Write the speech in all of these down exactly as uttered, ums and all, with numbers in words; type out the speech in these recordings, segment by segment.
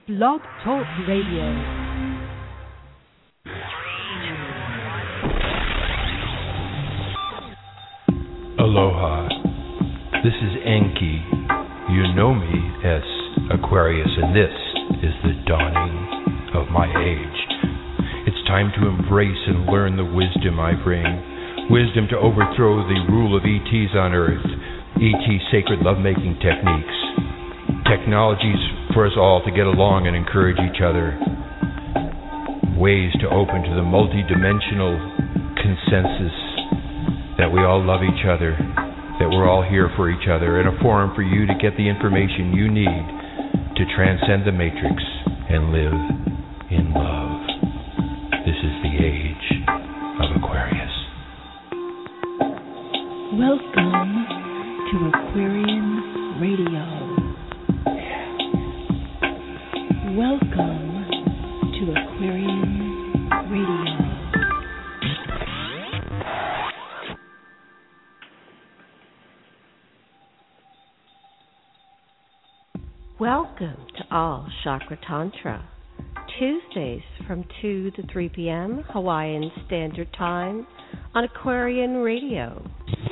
Blog Talk Radio. Aloha. This is Enki. You know me as Aquarius, and this is the dawning of my age. It's time to embrace and learn the wisdom I bring. Wisdom to overthrow the rule of E Ts on Earth. E T sacred lovemaking techniques. Technologies for us all to get along and encourage each other. Ways to open to the multi-dimensional consensus that we all love each other, that we're all here for each other, and a forum for you to get the information you need to transcend the matrix and live in love. This is the age of Aquarius. Welcome to Aquarian Radio. Welcome to Aquarian Radio. Welcome to All Chakra Tantra, Tuesdays from two to three p.m. Hawaiian Standard Time on Aquarian Radio.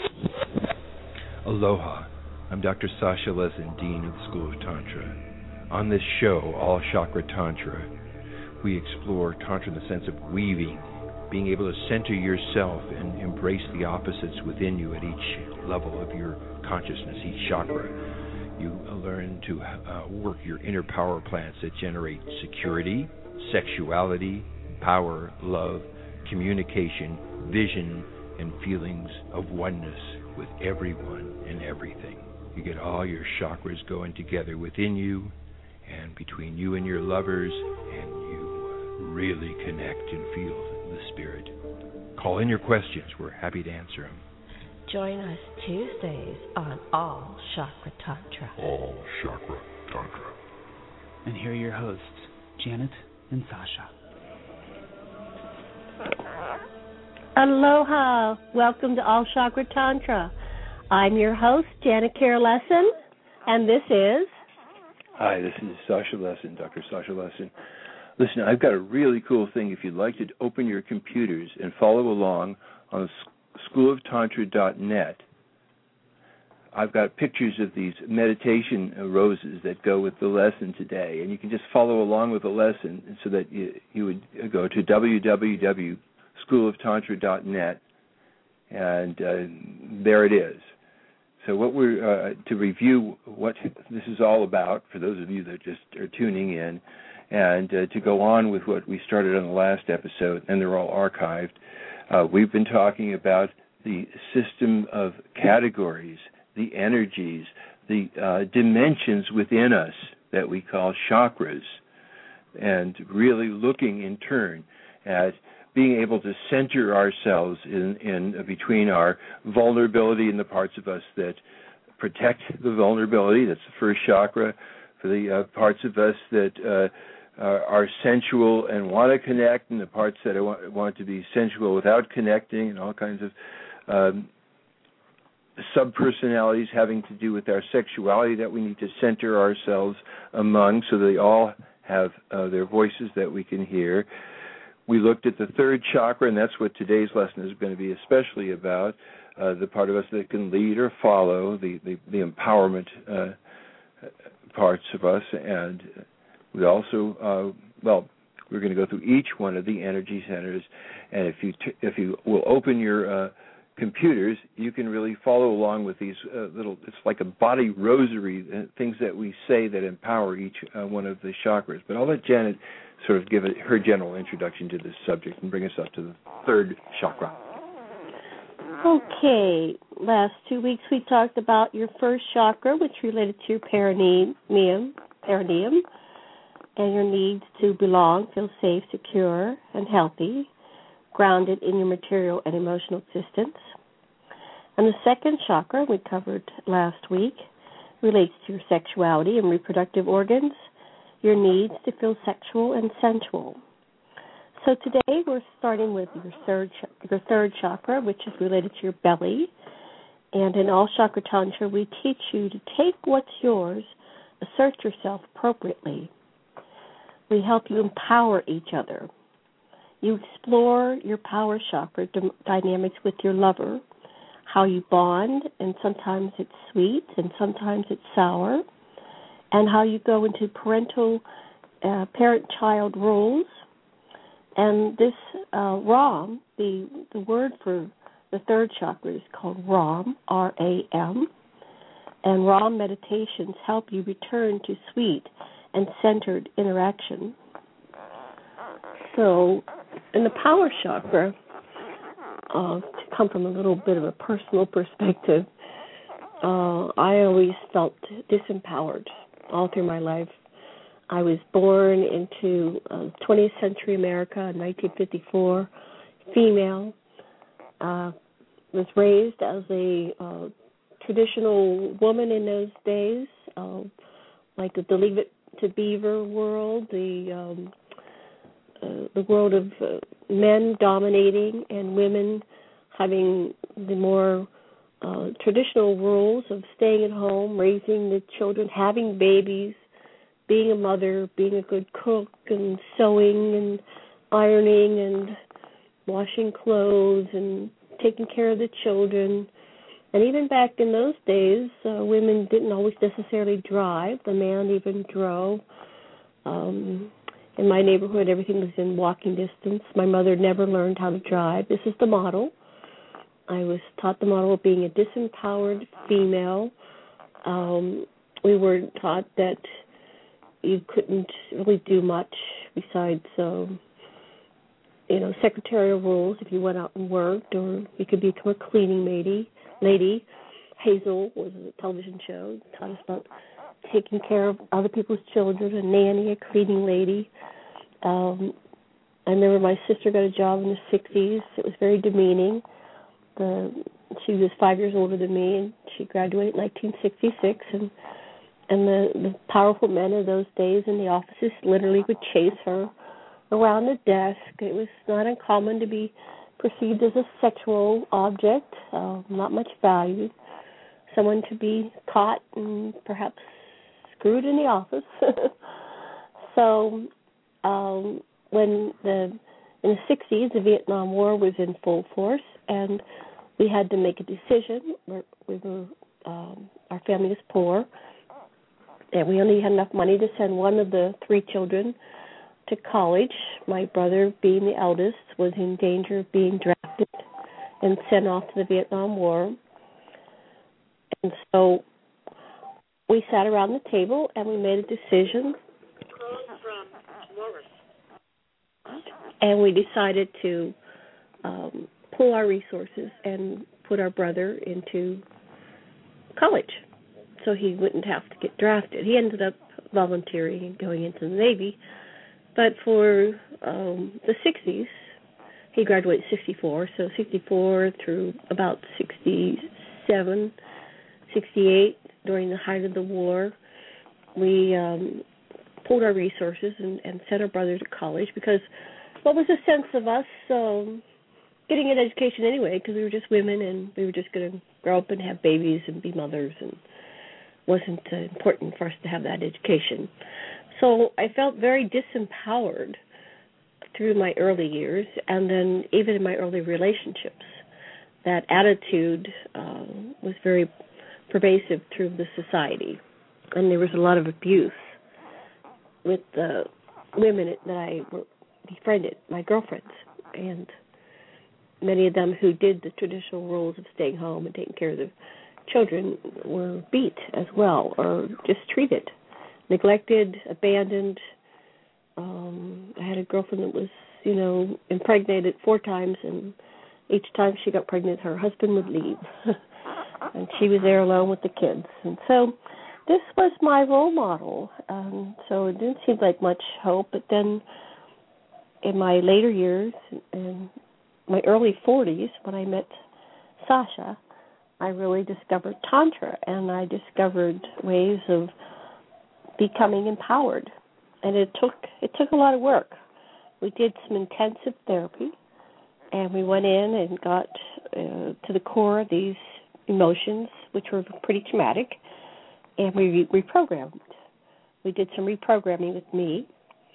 Aloha. I'm Doctor Sasha Lesin, Dean of the School of Tantra. On this show, All Chakra Tantra, we explore Tantra in the sense of weaving, being able to center yourself and embrace the opposites within you at each level of your consciousness, each chakra. You learn to uh, work your inner power plants that generate security, sexuality, power, love, communication, vision, and feelings of oneness with everyone and everything. You get all your chakras going together within you and between you and your lovers, and you really connect and feel the spirit. Call in your questions. We're happy to answer them. Join us Tuesdays on All Chakra Tantra. All Chakra Tantra. And here are your hosts, Janet and Sasha. Aloha. Welcome to All Chakra Tantra. I'm your host, Janet Kara Lessin, and this is... Hi, this is Sasha Lesin, Doctor Sasha Lesin. Listen, I've got a really cool thing. If you'd like to open your computers and follow along on school of tantra dot net, I've got pictures of these meditation roses that go with the lesson today, and you can just follow along with the lesson so that you, you would go to w w w dot school of tantra dot net, and uh, there it is. So what we're uh, to review what this is all about for those of you that just are tuning in, and uh, to go on with what we started on the last episode, and they're all archived. Uh, we've been talking about the system of categories, the energies, the uh, dimensions within us that we call chakras, and really looking in turn at being able to center ourselves in, in uh, between our vulnerability and the parts of us that protect the vulnerability. That's the first chakra. For the uh, parts of us that uh, are, are sensual and want to connect, and the parts that want, want to be sensual without connecting, and all kinds of um, sub-personalities having to do with our sexuality that we need to center ourselves among, so they all have uh, their voices that we can hear. We looked at the third chakra, and that's what today's lesson is going to be especially about, uh, the part of us that can lead or follow, the, the, the empowerment uh, parts of us. And we also, uh, well, we're going to go through each one of the energy centers, and if you t- if you will open your uh, computers, you can really follow along with these uh, little, it's like a body rosary, uh, things that we say that empower each uh, one of the chakras. But I'll let Janet sort of give it, her general introduction to this subject and bring us up to the third chakra. Okay. Last two weeks we talked about your first chakra, which related to your perineum, perineum, and your needs to belong, feel safe, secure, and healthy, grounded in your material and emotional existence. And the second chakra we covered last week relates to your sexuality and reproductive organs, your needs to feel sexual and sensual. So today we're starting with your third your third chakra, which is related to your belly. And in All Chakra Tantra, we teach you to take what's yours, assert yourself appropriately. we help you empower each other. You explore your power chakra d- dynamics with your lover, how you bond, and sometimes it's sweet and sometimes it's sour, and how you go into parental uh, parent-child roles. And this uh, RAM, the, the word for the third chakra is called RAM, R A M, and RAM meditations help you return to sweet and centered interaction. So in the power chakra, uh, to come from a little bit of a personal perspective, uh, I always felt disempowered all through my life. I was born into uh, twentieth century America in nineteen fifty-four, female, uh, was raised as a uh, traditional woman in those days, uh, like the Leave It to Beaver world, the um, uh, the world of uh, men dominating and women having the more uh, traditional roles of staying at home, raising the children, having babies, being a mother, being a good cook, and sewing and ironing and washing clothes and taking care of the children. And even back in those days, uh, women didn't always necessarily drive. The man even drove. Um, in my neighborhood, everything was in walking distance. My mother never learned how to drive. This is the model. I was taught the model of being a disempowered female. Um, we were taught that you couldn't really do much besides, uh, you know, secretarial roles if you went out and worked, or you could become a cleaning lady. Lady. Hazel was a television show, taught us about taking care of other people's children, a nanny, a cleaning lady. Um, I remember my sister got a job in the sixties. It was very demeaning. The, she was five years older than me, and she graduated in nineteen sixty-six, and and the, the powerful men of those days in the offices literally would chase her around the desk. It was not uncommon to be perceived as a sexual object, uh, not much valued, someone to be caught and perhaps screwed in the office. So um, when the in the sixties, the Vietnam War was in full force, and we had to make a decision. We're, we were um, our family was poor, and we only had enough money to send one of the three children to college. My brother, being the eldest, was in danger of being drafted and sent off to the Vietnam War. And so we sat around the table and we made a decision. And we decided to um, pull our resources and put our brother into college so he wouldn't have to get drafted. He ended up volunteering and going into the Navy. But for um, the sixties, he graduated sixty-four, so sixty-four through about sixty-seven, sixty-eight, during the height of the war, we um, pulled our resources and, and sent our brother to college, because what was the sense of us um, getting an education anyway, because we were just women and we were just going to grow up and have babies and be mothers, and it wasn't uh, important for us to have that education. So I felt very disempowered through my early years, and then even in my early relationships. That attitude uh, was very pervasive through the society, and there was a lot of abuse with the women that I befriended, my girlfriends, and many of them who did the traditional roles of staying home and taking care of the children were beat as well, or just treated, neglected, abandoned. Um, I had a girlfriend that was, you know, impregnated four times, and each time she got pregnant, her husband would leave, and she was there alone with the kids. And so this was my role model. Um, so it didn't seem like much hope. But then in my later years, in my early forties, when I met Sasha, I really discovered Tantra, and I discovered ways of becoming empowered. And it took it took a lot of work. We did some intensive therapy, and we went in and got uh, to the core of these emotions, which were pretty traumatic, and we re- reprogrammed. We did some reprogramming with me,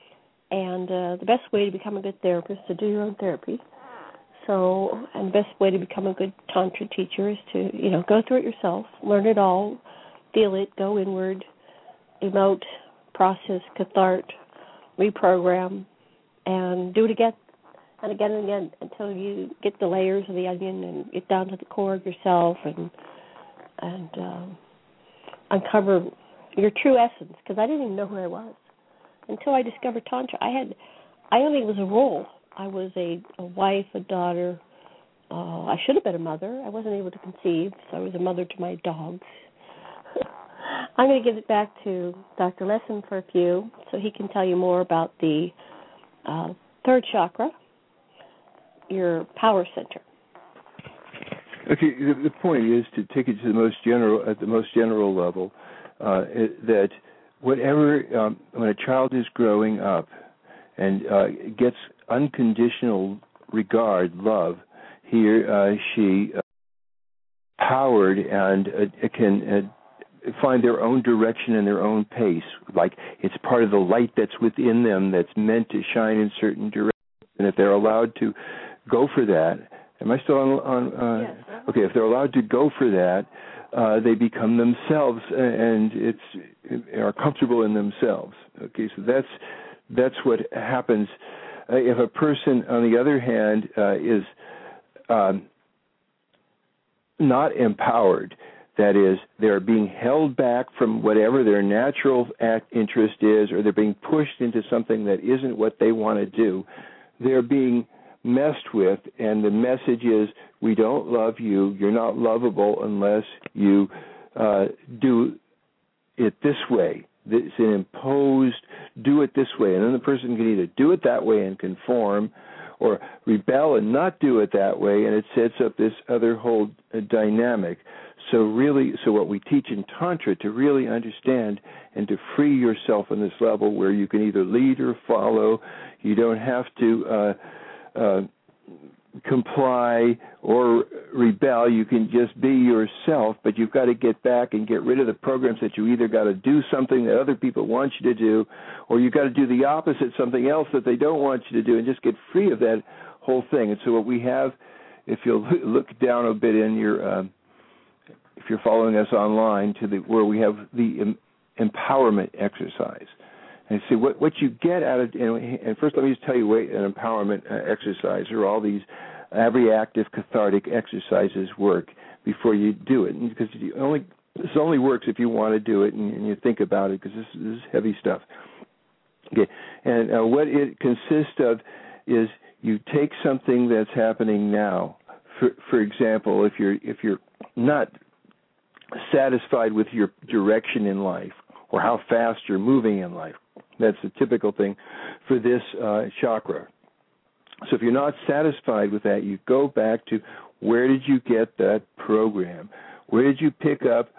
And uh, the best way to become a good therapist is to do your own therapy. So, and the best way to become a good Tantra teacher is to, you know, go through it yourself, learn it all, feel it, go inward, emote, process, cathart, reprogram, and do it again and again and again until you get the layers of the onion and get down to the core of yourself and and um, uncover your true essence. Because I didn't even know who I was until I discovered Tantra. I had, I only was a role. I was a, a wife, a daughter. Uh, I should have been a mother. I wasn't able to conceive, so I was a mother to my dogs. I'm going to give it back to Doctor Lessin for a few so he can tell you more about the uh, third chakra, your power center. Okay, the, the point is to take it to the most general, at the most general level, uh, it, that whatever, um, when a child is growing up and uh, gets unconditional regard, love, he or uh, she uh, powered and uh, can uh, find their own direction and their own pace. Like it's part of the light that's within them that's meant to shine in certain directions. And if they're allowed to go for that, am I still on? on uh, yes. Okay, if they're allowed to go for that, uh, they become themselves and it's are comfortable in themselves. Okay, so that's that's what happens. Uh, if a person, on the other hand, uh, is um, not empowered, that is, they're being held back from whatever their natural act interest is, or they're being pushed into something that isn't what they want to do, they're being messed with, and the message is, we don't love you, you're not lovable unless you uh, do it this way. It's an imposed, do it this way. And then the person can either do it that way and conform, or rebel and not do it that way, and it sets up this other whole uh, dynamic. So really, so what we teach in Tantra, to really understand and to free yourself on this level where you can either lead or follow, you don't have to uh, uh, comply or rebel, you can just be yourself, but you've got to get back and get rid of the programs that you either got to do something that other people want you to do, or you've got to do the opposite, something else that they don't want you to do, and just get free of that whole thing. And so what we have, if you'll look down a bit in your, um, if you're following us online, to the where we have the em- empowerment exercise. And see, what, what you get out of, and, and first let me just tell you what an empowerment uh, exercise, or all these abreactive cathartic exercises work before you do it. And because you only, this only works if you want to do it and, and you think about it, because this, this is heavy stuff. Okay, and uh, what it consists of is you take something that's happening now. For, for example, if you're if you're not satisfied with your direction in life or how fast you're moving in life, that's a typical thing for this uh, chakra. So if you're not satisfied with that, you go back to, where did you get that program? Where did you pick up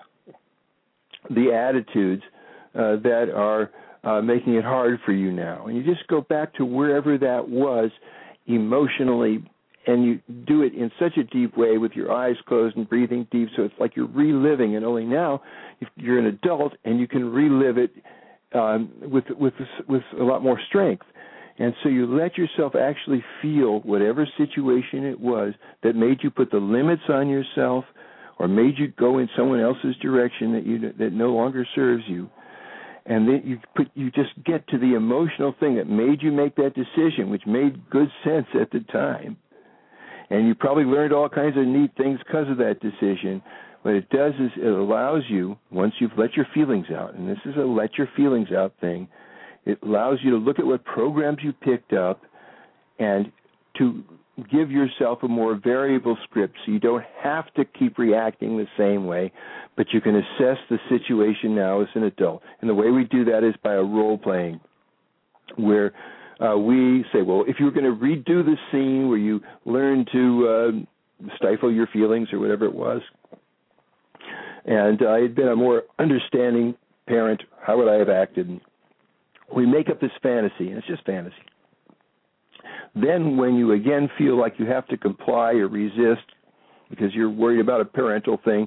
the attitudes uh, that are uh, making it hard for you now? And you just go back to wherever that was emotionally, and you do it in such a deep way with your eyes closed and breathing deep, so it's like you're reliving, and only now you're an adult and you can relive it um, with with with a lot more strength. And so you let yourself actually feel whatever situation it was that made you put the limits on yourself or made you go in someone else's direction that you that no longer serves you. And then you put you just get to the emotional thing that made you make that decision, which made good sense at the time. And you probably learned all kinds of neat things because of that decision. What it does is it allows you, once you've let your feelings out, and this is a let your feelings out thing, it allows you to look at what programs you picked up and to give yourself a more variable script, so you don't have to keep reacting the same way, but you can assess the situation now as an adult. And the way we do that is by a role-playing, where uh, we say, well, if you were going to redo the scene where you learn to uh, stifle your feelings or whatever it was, and I had been a more understanding parent, how would I have acted? We make up this fantasy, and it's just fantasy. Then when you again feel like you have to comply or resist because you're worried about a parental thing,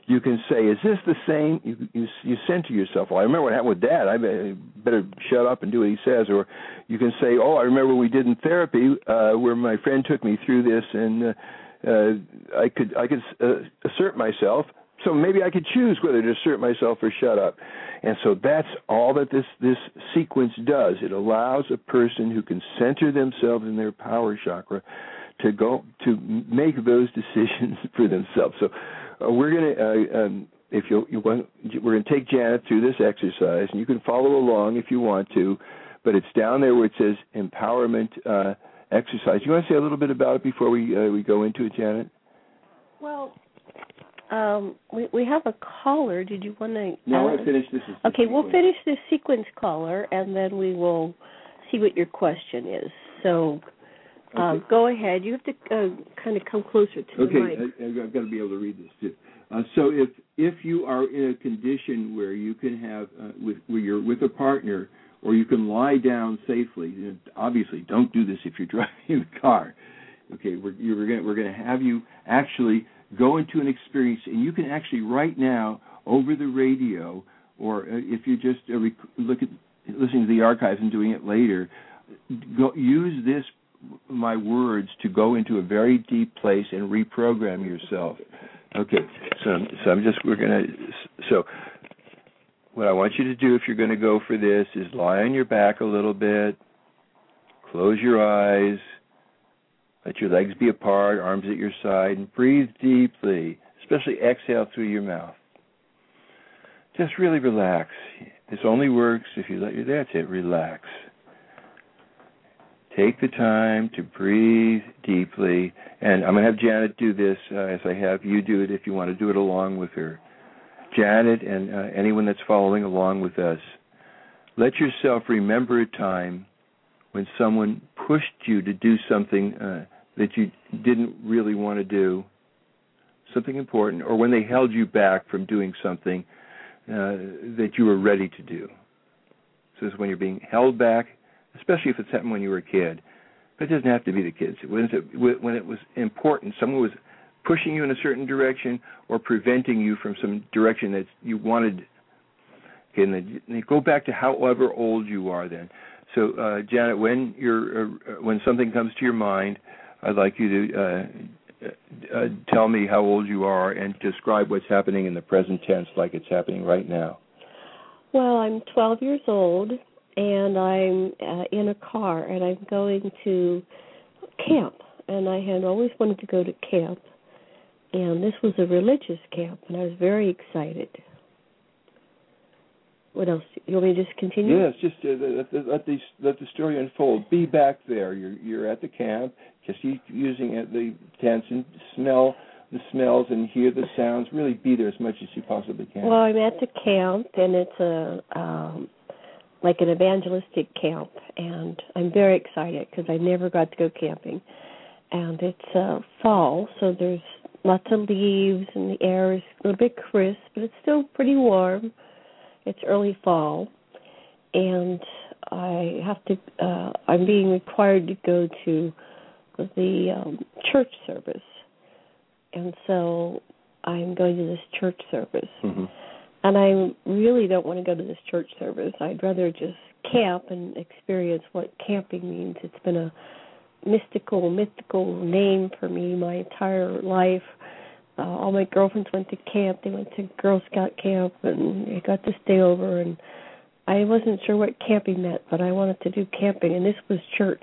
You can say, is this the same? You, you, you center yourself. Well, I remember what happened with Dad. I better shut up and do what he says. Or you can say, oh, I remember we did in therapy uh, where my friend took me through this, and uh, uh, I could I could uh, assert myself. So maybe I could choose whether to assert myself or shut up. And so that's all that this, this sequence does. It allows a person who can center themselves in their power chakra to go to make those decisions for themselves. So uh, we're going to, uh, um, if you, you want, we're going to take Janet through this exercise, and you can follow along if you want to. But it's down there where it says empowerment uh, exercise. You want to say a little bit about it before we uh, we go into it, Janet? Well, um, we we have a caller. Did you want to? No, uh, I finished this. Okay, we'll finish this sequence caller, and then we will see what your question is. So. Uh, okay. Go ahead. You have to uh, kind of come closer to okay, the mic. Okay, I've got to be able to read this too. Uh, so if if you are in a condition where you can have uh, with where you're with a partner, or you can lie down safely, you know, obviously don't do this if you're driving the car. Okay, we're you're gonna, we're going to have you actually go into an experience, and you can actually right now over the radio, or uh, if you just uh, rec- look at listening to the archives and doing it later, go, use this. my words to go into a very deep place and reprogram yourself. Okay, so so I'm just we're gonna so what I want you to do if you're going to go for this is lie on your back a little bit, close your eyes, let your legs be apart, arms at your side, and breathe deeply. Especially exhale through your mouth. Just really relax. This only works if you let your that's it. Relax. Take the time to breathe deeply, and I'm going to have Janet do this uh, as I have you do it if you want to do it along with her. Janet and uh, anyone that's following along with us, let yourself remember a time when someone pushed you to do something uh, that you didn't really want to do, something important, or when they held you back from doing something uh, that you were ready to do. So it's when you're being held back, especially if it's happened when you were a kid. But it doesn't have to be the kids. When it was important, someone was pushing you in a certain direction or preventing you from some direction that you wanted. Okay, and then you go back to however old you are then. So, uh, Janet, when you're, uh, when something comes to your mind, I'd like you to uh, uh, tell me how old you are and describe what's happening in the present tense like it's happening right now. Well, I'm twelve years old. And I'm uh, in a car, and I'm going to camp. And I had always wanted to go to camp. And this was a religious camp, and I was very excited. What else? You want me to just continue? Yes, just uh, let, let, the, let the story unfold. Be back there. You're, you're at the camp, just using the tense and smell the smells and hear the sounds. Really be there as much as you possibly can. Well, I'm at the camp, and it's a... Um, like an evangelistic camp, and I'm very excited because I never got to go camping. And it's uh, fall, so there's lots of leaves, and the air is a little bit crisp, but it's still pretty warm. It's early fall, and I have to. Uh, I'm being required to go to the um, church service, and so I'm going to this church service. Mm-hmm. And I really don't want to go to this church service. I'd rather just camp and experience what camping means. It's been a mystical, mythical name for me my entire life. Uh, all my girlfriends went to camp. They went to Girl Scout camp, and they got to stay over. And I wasn't sure what camping meant, but I wanted to do camping, and this was church.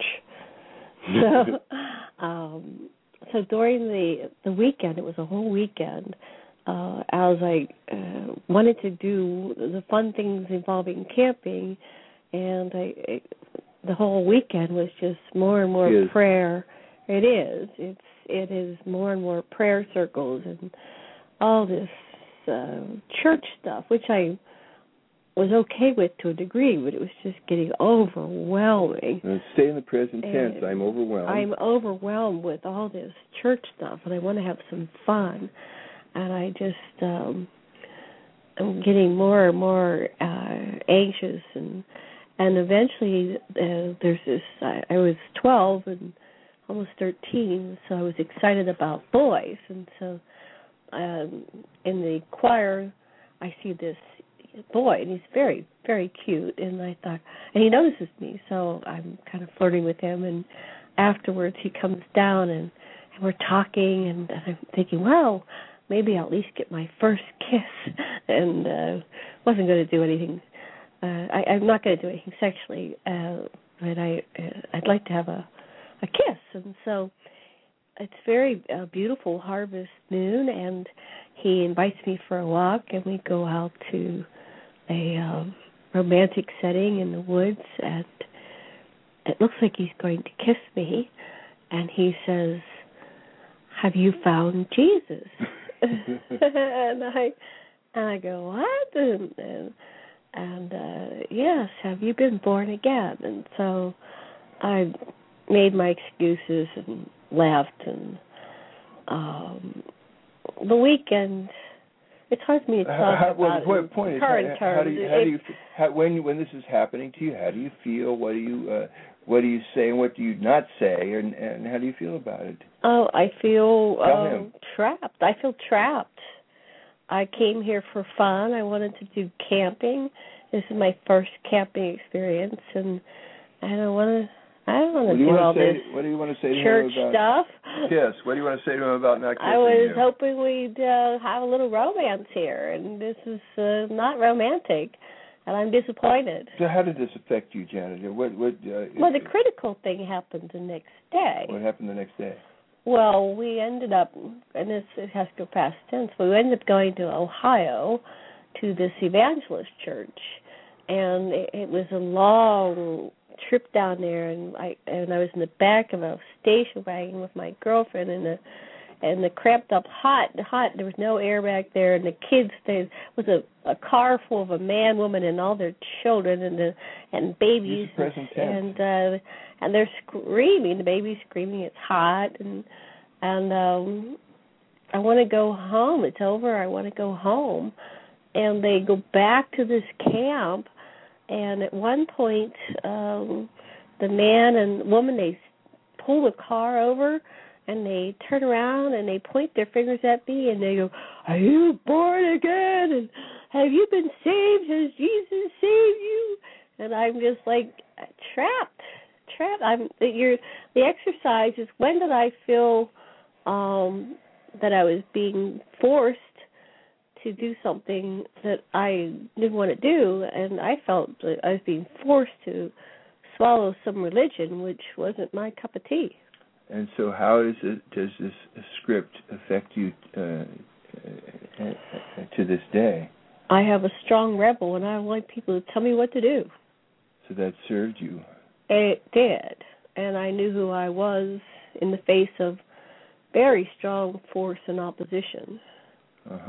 So, um, so during the the weekend, it was a whole weekend. Uh, as I uh, wanted to do the fun things involving camping, and I, I, the whole weekend was just more and more it prayer. It is. It's it is more and more prayer circles and all this uh, church stuff, which I was okay with to a degree, but it was just getting overwhelming. And stay in the present tense. And I'm overwhelmed. I'm overwhelmed with all this church stuff, and I want to have some fun. And I just, um, I'm getting more and more uh, anxious, and and eventually uh, there's this. I, I was twelve and almost thirteen, so I was excited about boys, and so um, in the choir, I see this boy, and he's very, very cute. And I thought, and he notices me, so I'm kind of flirting with him. And afterwards, he comes down, and, and we're talking, and I'm thinking, well, maybe I'll at least get my first kiss. And uh, wasn't going to do anything. Uh, I, I'm not going to do anything sexually, uh, but I, uh, I'd like to have a, a kiss. And so it's very uh, beautiful harvest moon, and he invites me for a walk, and we go out to a um, romantic setting in the woods, and it looks like he's going to kiss me, and he says, "Have you found Jesus?" and I and I go, "What?" And, and, and uh, yes, have you been born again? And so I made my excuses and left, and um, the weekend. It's hard for me to talk how, about well, what it point in is, current how, how do terms. you, how do you how, when when this is happening to you? How do you feel? What do you uh, what do you say and what do you not say? And, and how do you feel about it? Oh, I feel Tell uh, him. trapped. I feel trapped. I came here for fun. I wanted to do camping. This is my first camping experience, and I don't want to. I don't want to do, do all say, this what do you want to say to church him about, stuff. Yes. What do you want to say to him about not kissing I was you? hoping we'd uh, have a little romance here, and this is uh, not romantic, and I'm disappointed. So how did this affect you, Janet? What? What? Uh, Well, the critical thing happened the next day. What happened the next day? Well, we ended up, and this it has to go past tense, but we ended up going to Ohio to this evangelist church, and it, it was a long trip down there, and I and I was in the back of a station wagon with my girlfriend, and the and the cramped up hot hot there was no air back there, and the kids there was a, a car full of a man, woman, and all their children, and the and babies, present and tense. uh, and they're screaming, the baby's screaming, it's hot, and and um, I want to go home. It's over. I want to go home, and they go back to this camp. And at one point, um, the man and woman, they pull the car over, and they turn around, and they point their fingers at me, and they go, "Are you born again? And have you been saved? Has Jesus saved you?" And I'm just like, trapped, trapped. I'm, you're, the exercise is, when did I feel um, that I was being forced to do something that I didn't want to do, and I felt that I was being forced to swallow some religion, which wasn't my cup of tea. And so how does, it, does this script affect you uh, uh, to this day? I have a strong rebel, and I want people to tell me what to do. So that served you? It did, and I knew who I was in the face of very strong force and opposition. Uh-huh.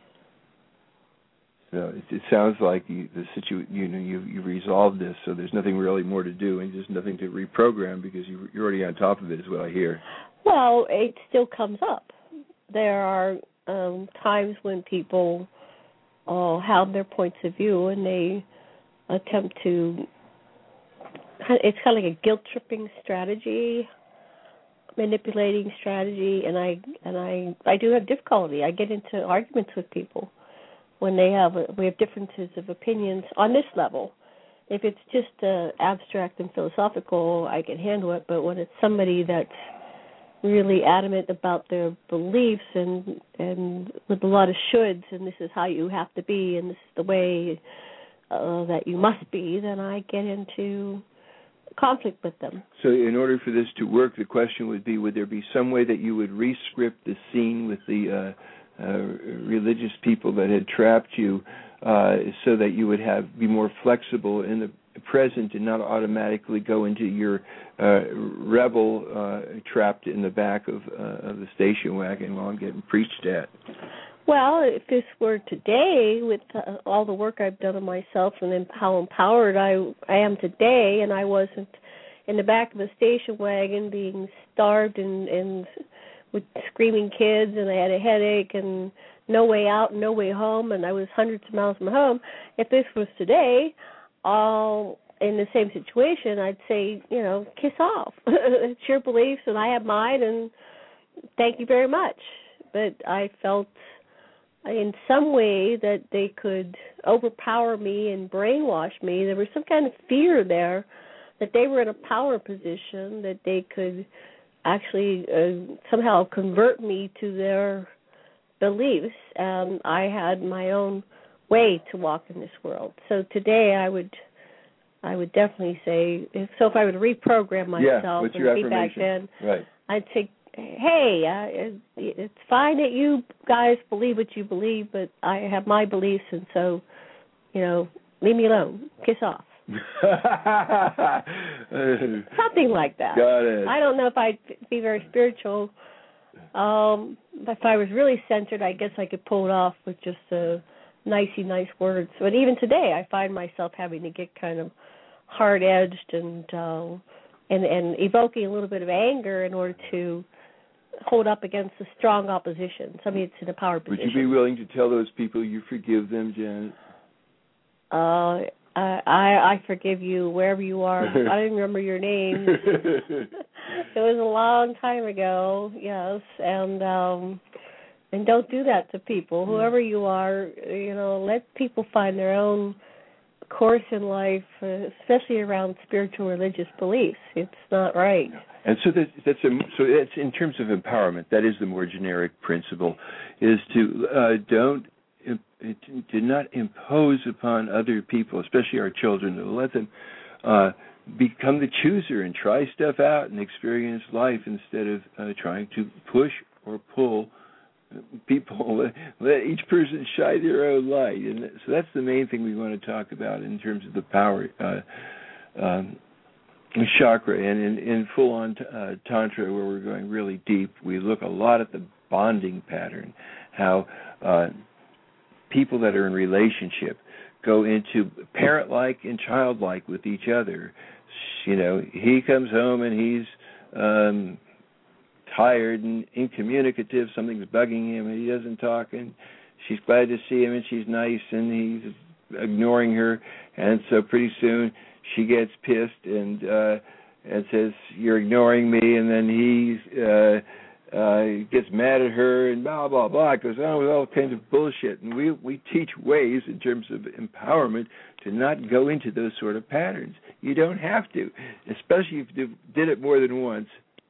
So it, it sounds like you, the situ, you know, you you resolved this, so there's nothing really more to do, and just nothing to reprogram because you, you're already on top of it, is what I hear. Well, it still comes up. There are um, times when people uh, have their points of view, and they attempt to. It's kind of like a guilt-tripping strategy, manipulating strategy, and I and I I do have difficulty. I get into arguments with people when they have a, we have differences of opinions on this level. If it's just uh, abstract and philosophical, I can handle it. But when it's somebody that's really adamant about their beliefs and and with a lot of shoulds, and this is how you have to be, and this is the way uh, that you must be, then I get into conflict with them. So in order for this to work, the question would be, would there be some way that you would re-script the scene with the uh, uh, religious people that had trapped you uh, so that you would have be more flexible in the present and not automatically go into your uh, rebel uh, trapped in the back of, uh, of the station wagon while I'm getting preached at? Well, if this were today, with uh, all the work I've done on myself and then how empowered I, I am today, and I wasn't in the back of a station wagon being starved and, and with screaming kids, and I had a headache and no way out, no way home, and I was hundreds of miles from home. If this was today, all in the same situation, I'd say, you know, kiss off. It's your beliefs, and I have mine, and thank you very much. but I felt in some way that they could overpower me and brainwash me. There was some kind of fear there that they were in a power position, that they could actually uh, somehow convert me to their beliefs, and I had my own way to walk in this world. So today I would I would definitely say, if, so if I would reprogram myself yeah, and be back then, right. I'd say, hey, uh, it's fine that you guys believe what you believe, but I have my beliefs, and so, you know, leave me alone. Kiss off. Something like that. Got it. I don't know if I'd be very spiritual. Um, if I was really centered, I guess I could pull it off with just uh, nicey nice words. But even today, I find myself having to get kind of hard-edged and uh, and and evoking a little bit of anger in order to hold up against a strong opposition, somebody that's in a power position. Would you be willing to tell those people you forgive them, Janet? Uh, I, I forgive you wherever you are. I don't even remember your name. It was a long time ago, yes, and um, and don't do that to people. Whoever you are, you know, let people find their own course in life, uh, especially around spiritual religious beliefs. It's not right. And so that, that's a, so that's in terms of empowerment. That is the more generic principle, is to uh, don't. Do not impose upon other people, especially our children, to let them uh, become the chooser and try stuff out and experience life instead of uh, trying to push or pull people. Let, let each person shine their own light. And so that's the main thing we want to talk about in terms of the power uh, um, chakra. And in, in full-on t- uh, Tantra, where we're going really deep, we look a lot at the bonding pattern, how uh, people that are in relationship go into parent-like and child-like with each other. You know, he comes home and he's um, tired and incommunicative. Something's bugging him and he doesn't talk. And she's glad to see him and she's nice and he's ignoring her. And so pretty soon she gets pissed and uh, and says, "You're ignoring me." And then he's uh, Uh, gets mad at her and blah, blah, blah. It goes on with all kinds of bullshit. And we, we teach ways in terms of empowerment to not go into those sort of patterns. You don't have to, especially if you did it more than once.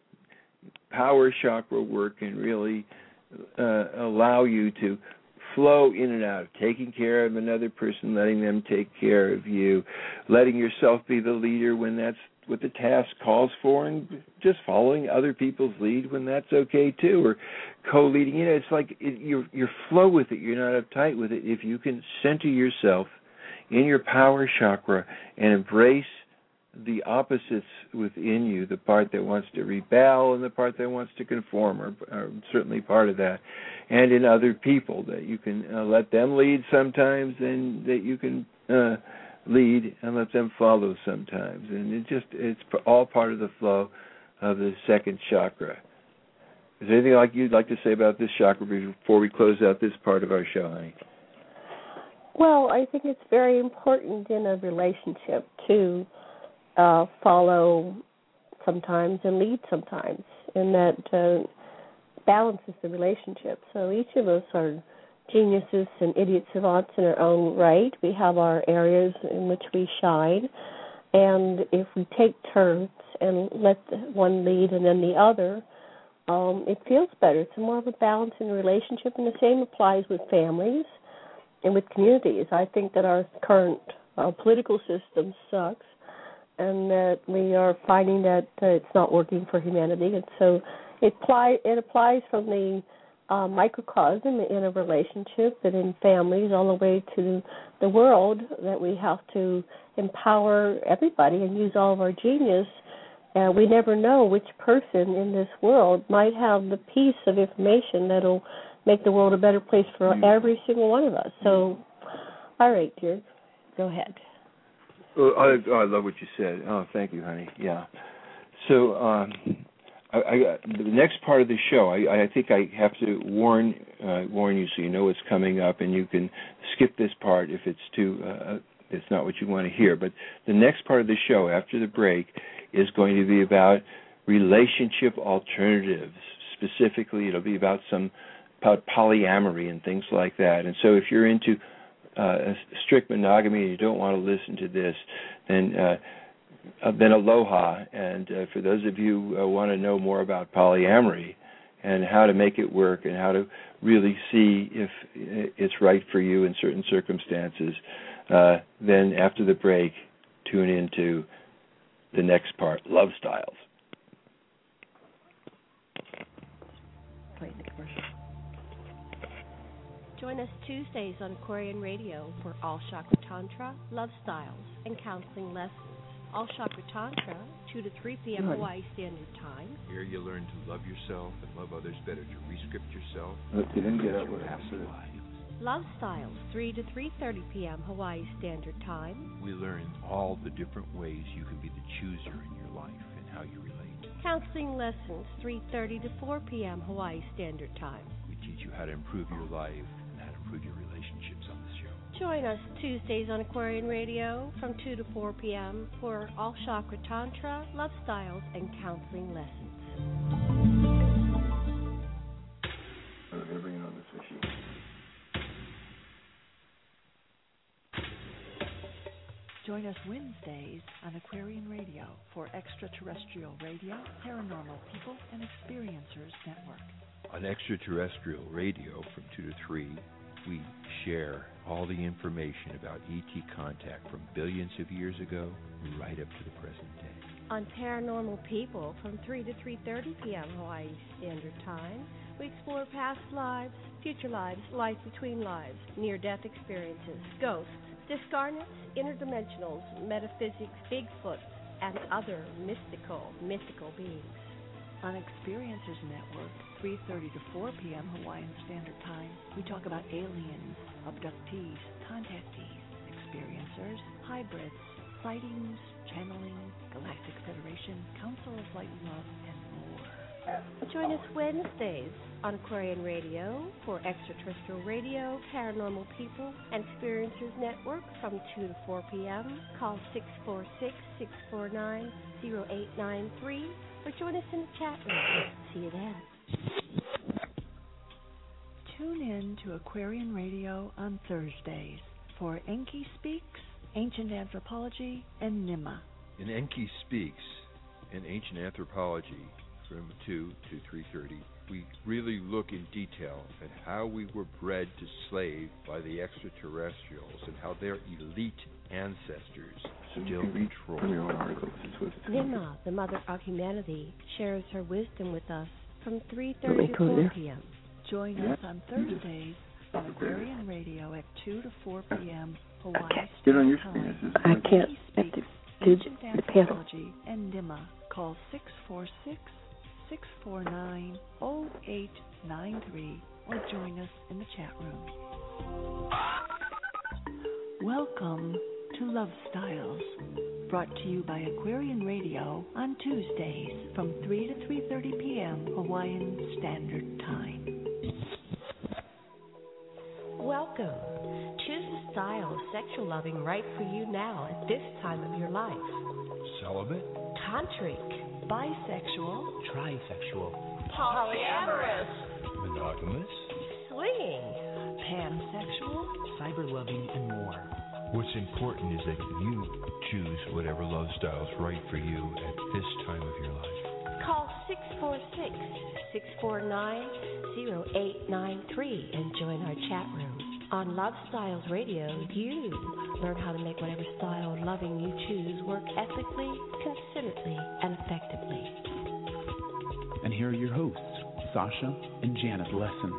Power chakra work can really uh, allow you to flow in and out of taking care of another person, letting them take care of you, letting yourself be the leader when that's what the task calls for, and just following other people's lead when that's okay too, or co-leading. You know, it's like it, you you flow with it. You're not uptight with it. If you can center yourself in your power chakra and embrace the opposites within you, the part that wants to rebel and the part that wants to conform, are, are certainly part of that, and in other people, that you can uh, let them lead sometimes, and that you can uh, lead and let them follow sometimes. And it just it's all part of the flow of the second chakra. Is there anything like you'd like to say about this chakra before we close out this part of our show, honey? Well, I think it's very important in a relationship to uh, follow sometimes and lead sometimes, and that uh, balances the relationship. So each of us are geniuses and idiot savants in our own right. We have our areas in which we shine, and if we take turns and let one lead and then the other, um, it feels better. It's more of a balance in the relationship, and the same applies with families and with communities. I think that our current uh, political system sucks, and that we are finding that uh, it's not working for humanity, and so it, apply, it applies from the Uh, microcosm in a relationship and in families all the way to the world, that we have to empower everybody and use all of our genius. Uh, we never know which person in this world might have the piece of information that will make the world a better place for mm-hmm. every single one of us. So, all right, dear, go ahead. Well, I, oh, I love what you said. Oh, thank you, honey. Yeah. So, um, I, I, the next part of the show, I, I think I have to warn uh, warn you so you know what's coming up, and you can skip this part if it's too uh, it's not what you want to hear. But the next part of the show, after the break, is going to be about relationship alternatives. Specifically, it'll be about some about polyamory and things like that. And so if you're into uh, a strict monogamy and you don't want to listen to this, then uh, uh, then aloha. And uh, for those of you who uh, want to know more about polyamory and how to make it work and how to really see if it's right for you in certain circumstances, uh, then after the break, tune into the next part, Love Styles. Join us Tuesdays on Aquarian Radio for All Chakra Tantra, Love Styles, and Counseling Lessons. All Chakra Tantra, two to three p.m. Hawaii Standard Time. Here you learn to love yourself and love others better, to re-script yourself. Look, you didn't get up with Love Styles, three to three thirty p.m. Hawaii Standard Time. We learn all the different ways you can be the chooser in your life and how you relate. Counseling Lessons, three thirty to four p.m. Hawaii Standard Time. We teach you how to improve your life and how to improve your relationships on this show. Join us Tuesdays on Aquarian Radio from two to four p.m. for All Chakra Tantra, Love Styles, and Counseling Lessons. They're bringing on this issue. Join us Wednesdays on Aquarian Radio for extraterrestrial radio, paranormal people, and experiencers network. On extraterrestrial radio from two to three, we share all the information about E T contact from billions of years ago right up to the present day. On Paranormal People from three to three thirty p.m. Hawaii Standard Time, we explore past lives, future lives, life between lives, near-death experiences, ghosts, discarnates, interdimensionals, metaphysics, Bigfoot, and other mystical, mythical beings. On Experiencers Network, three thirty to four p.m. Hawaiian Standard Time, we talk about aliens, abductees, contactees, experiencers, hybrids, sightings, channeling, Galactic Federation, Council of Light and Love, and more. Join us Wednesdays on Aquarian Radio for Extraterrestrial Radio, Paranormal People, and Experiencers Network from two to four p.m. Call six four six, six four nine, zero eight nine three or join us in the chat room. See you then. Tune in to Aquarian Radio on Thursdays for Enki Speaks, Ancient Anthropology, and N I M A. In Enki Speaks, in Ancient Anthropology, from two to three thirty, we really look in detail at how we were bred to slave by the extraterrestrials and how their elite ancestors still control. N I M A, the Mother of Humanity, shares her wisdom with us from three thirty to four p.m. Join us on Thursdays on Aquarian Radio at two to four p.m. Hawaii okay. Get on your Time. screen. I can't. Speaks, do Ancient the panel. Anthropology, and N I M A. Call six four six, six four nine, zero eight nine three or join us in the chat room. Welcome to Love Styles, brought to you by Aquarian Radio on Tuesdays from three to three thirty p.m. Hawaiian Standard Time. Welcome. Choose a style of sexual loving right for you now at this time of your life. Celibate? Tantric. Bisexual. Trisexual. Polyamorous. Monogamous? Swinging. Pansexual. Cyber-loving, and more. What's important is that you choose whatever love style is right for you at this time of your life. Call six four six, six four nine, zero eight nine three and join our chat room. On Love Styles Radio, you learn how to make whatever style of loving you choose work ethically, considerately, and effectively. And here are your hosts, Sasha and Janet Lesson.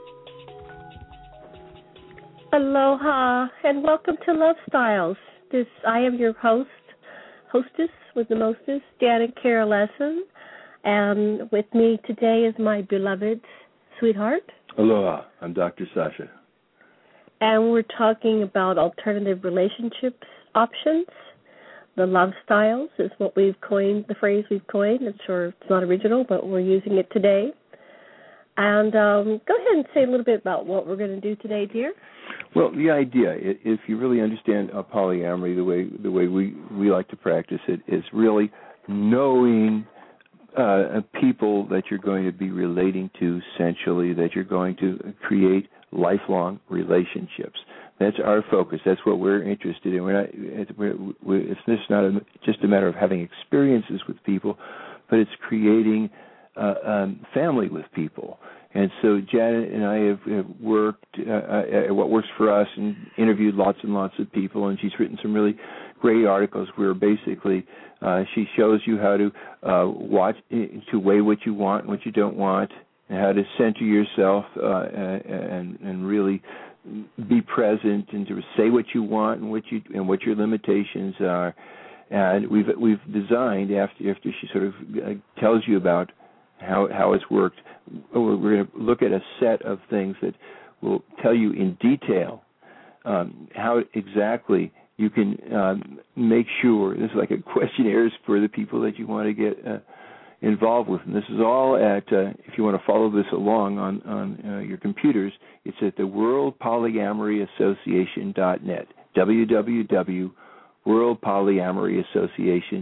Aloha and welcome to Love Styles. This I am your host, hostess with the mostest, Janet Kara Lesson, and with me today is my beloved sweetheart. Aloha, I'm Doctor Sasha. And we're talking about alternative relationships options. The love styles is what we've coined, the phrase we've coined. I'm sure it's not original, but we're using it today. And um, go ahead and say a little bit about what we're going to do today, dear. Well, the idea, if you really understand uh, polyamory the way the way we, we like to practice it, is really knowing uh, people that you're going to be relating to sensually, that you're going to create lifelong relationships. That's our focus. That's what we're interested in. We're not, it's, we're, we're, it's just not a, just a matter of having experiences with people, but it's creating uh, um, family with people. And so Janet and I have, have worked uh, at what works for us and interviewed lots and lots of people, and she's written some really great articles where basically uh, she shows you how to uh, watch, to weigh what you want and what you don't want, and how to center yourself uh, and, and really be present and to say what you want and what you and what your limitations are. And we've we've designed after after she sort of tells you about how how it's worked. We're going to look at a set of things that will tell you in detail um, how exactly you can um, make sure. This is like a questionnaires for the people that you want to get uh, involved with. And this is all at, uh, if you want to follow this along on, on uh, your computers, it's at the World Polyamory Association dot net, w w w dot world polyamory association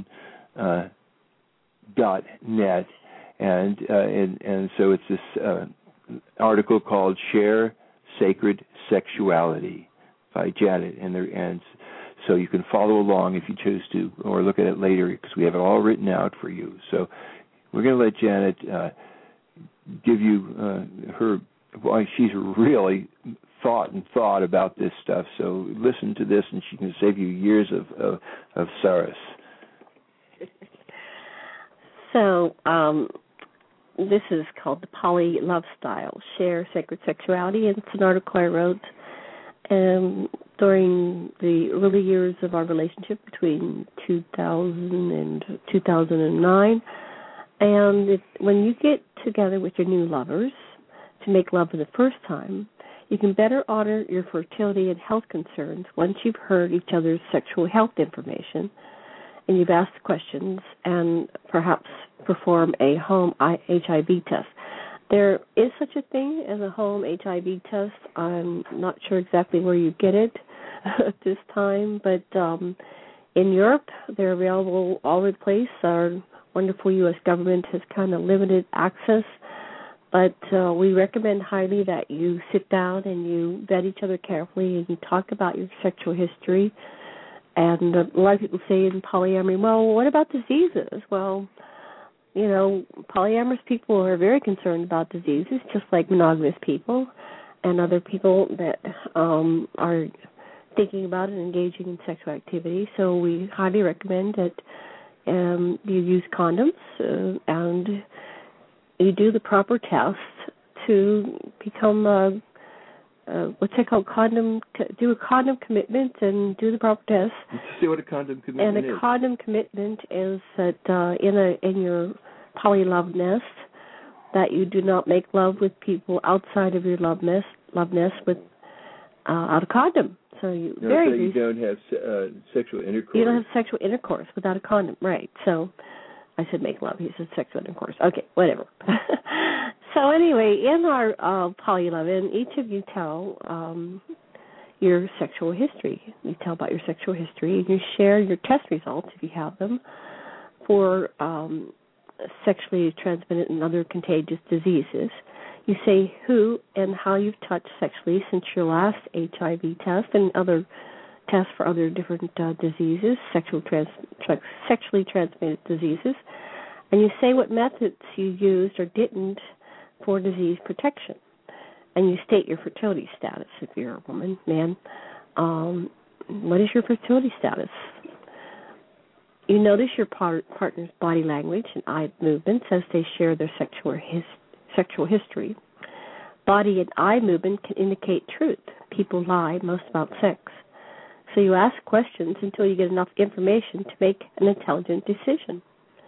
dot net. And, uh, and and so it's this uh, article called Share Sacred Sexuality by Janet. And, there, and so you can follow along if you choose to, or look at it later because we have it all written out for you. So we're going to let Janet uh, give you uh, her, well, she's really thought and thought about this stuff. So listen to this and she can save you years of, of, of sorrows. So um, this is called the Poly Love Style, Share Sacred Sexuality, and it's an article I wrote um, during the early years of our relationship between two thousand and two thousand nine. And it, when you get together with your new lovers to make love for the first time, you can better honor your fertility and health concerns once you've heard each other's sexual health information and you've asked questions and perhaps perform a home H I V test. There is such a thing as a home H I V test. I'm not sure exactly where you get it at this time, but um, in Europe, they're available all over the place. Our wonderful U S government has kind of limited access, but uh, we recommend highly that you sit down and you vet each other carefully and you talk about your sexual history. And a lot of people say in polyamory, well, what about diseases? Well, you know, polyamorous people are very concerned about diseases, just like monogamous people and other people that um, are thinking about and engaging in sexual activity. So we highly recommend that um, you use condoms uh, and you do the proper tests to become a Uh, what's it called? Condom. Do a condom commitment and do the proper test. Let's see what a condom commitment is. And a is. condom commitment is that uh, in a in your poly love nest, that you do not make love with people outside of your love nest love nest with uh, out a condom. So you no, very so you don't have uh, sexual intercourse. You don't have sexual intercourse without a condom, right? So I said make love. He said sexual intercourse. Okay, whatever. So anyway, in our uh, poly love, and each of you tell um, your sexual history. You tell about your sexual history, and you share your test results, if you have them, for um, sexually transmitted and other contagious diseases. You say who and how you've touched sexually since your last H I V test and other tests for other different uh, diseases, sexual trans- tra- sexually transmitted diseases. And you say what methods you used or didn't for disease protection. And you state your fertility status if you're a woman, man. Um, what is your fertility status? You notice your par- partner's body language and eye movements as they share their sexual, his- sexual history. Body and eye movement can indicate truth. People lie most about sex. So you ask questions until you get enough information to make an intelligent decision.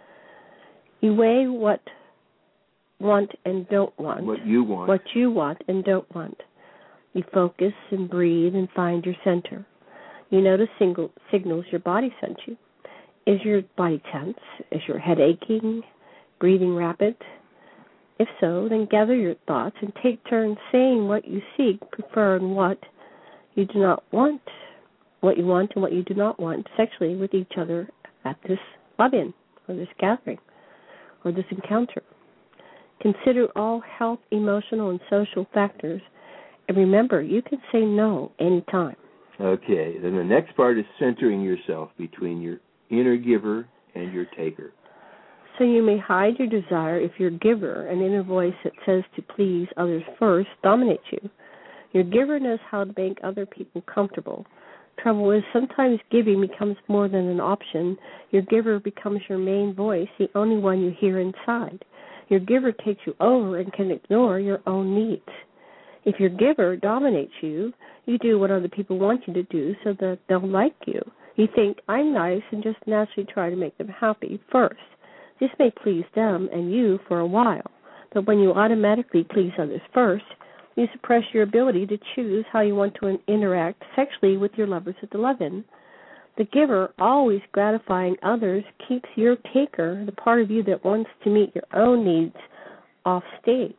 You weigh what want and don't want. What you want. What you want and don't want. You focus and breathe and find your center. You notice single signals your body sends you. Is your body tense? Is your head aching? Breathing rapid? If so, then gather your thoughts and take turns saying what you seek, prefer, and what you do not want, what you want and what you do not want sexually with each other at this love-in or this gathering. or this encounter. Consider all health, emotional, and social factors, and remember, you can say no anytime. Okay, then the next part is centering yourself between your inner giver and your taker. So you may hide your desire if your giver, an inner voice that says to please others first, dominates you. Your giver knows how to make other people comfortable. Trouble is, sometimes giving becomes more than an option. Your giver becomes your main voice, the only one you hear inside. Your giver takes you over and can ignore your own needs. If your giver dominates you, you do what other people want you to do so that they'll like you. You think, I'm nice, and just naturally try to make them happy first. This may please them and you for a while, but when you automatically please others first, you suppress your ability to choose how you want to interact sexually with your lovers at the love-in. The giver, always gratifying others, keeps your taker, the part of you that wants to meet your own needs, off stage.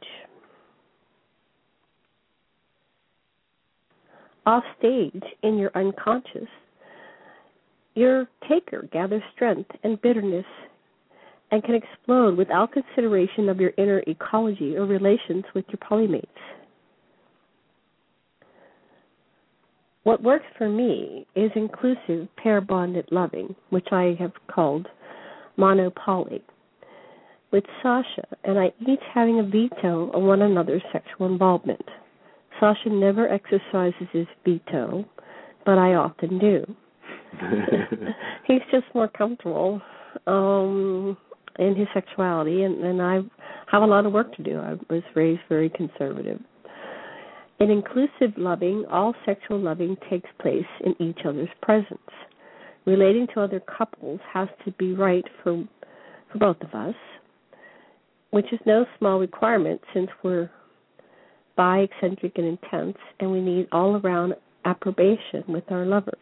Off stage, in your unconscious, your taker gathers strength and bitterness and can explode without consideration of your inner ecology or relations with your polymates. What works for me is inclusive pair-bonded loving, which I have called monopoly, with Sasha and I each having a veto on one another's sexual involvement. Sasha never exercises his veto, but I often do. He's just more comfortable um, in his sexuality, and, and I have a lot of work to do. I was raised very conservative. In inclusive loving, all sexual loving takes place in each other's presence. Relating to other couples has to be right for for both of us, which is no small requirement since we're bi, eccentric, and intense, and we need all-around approbation with our lovers.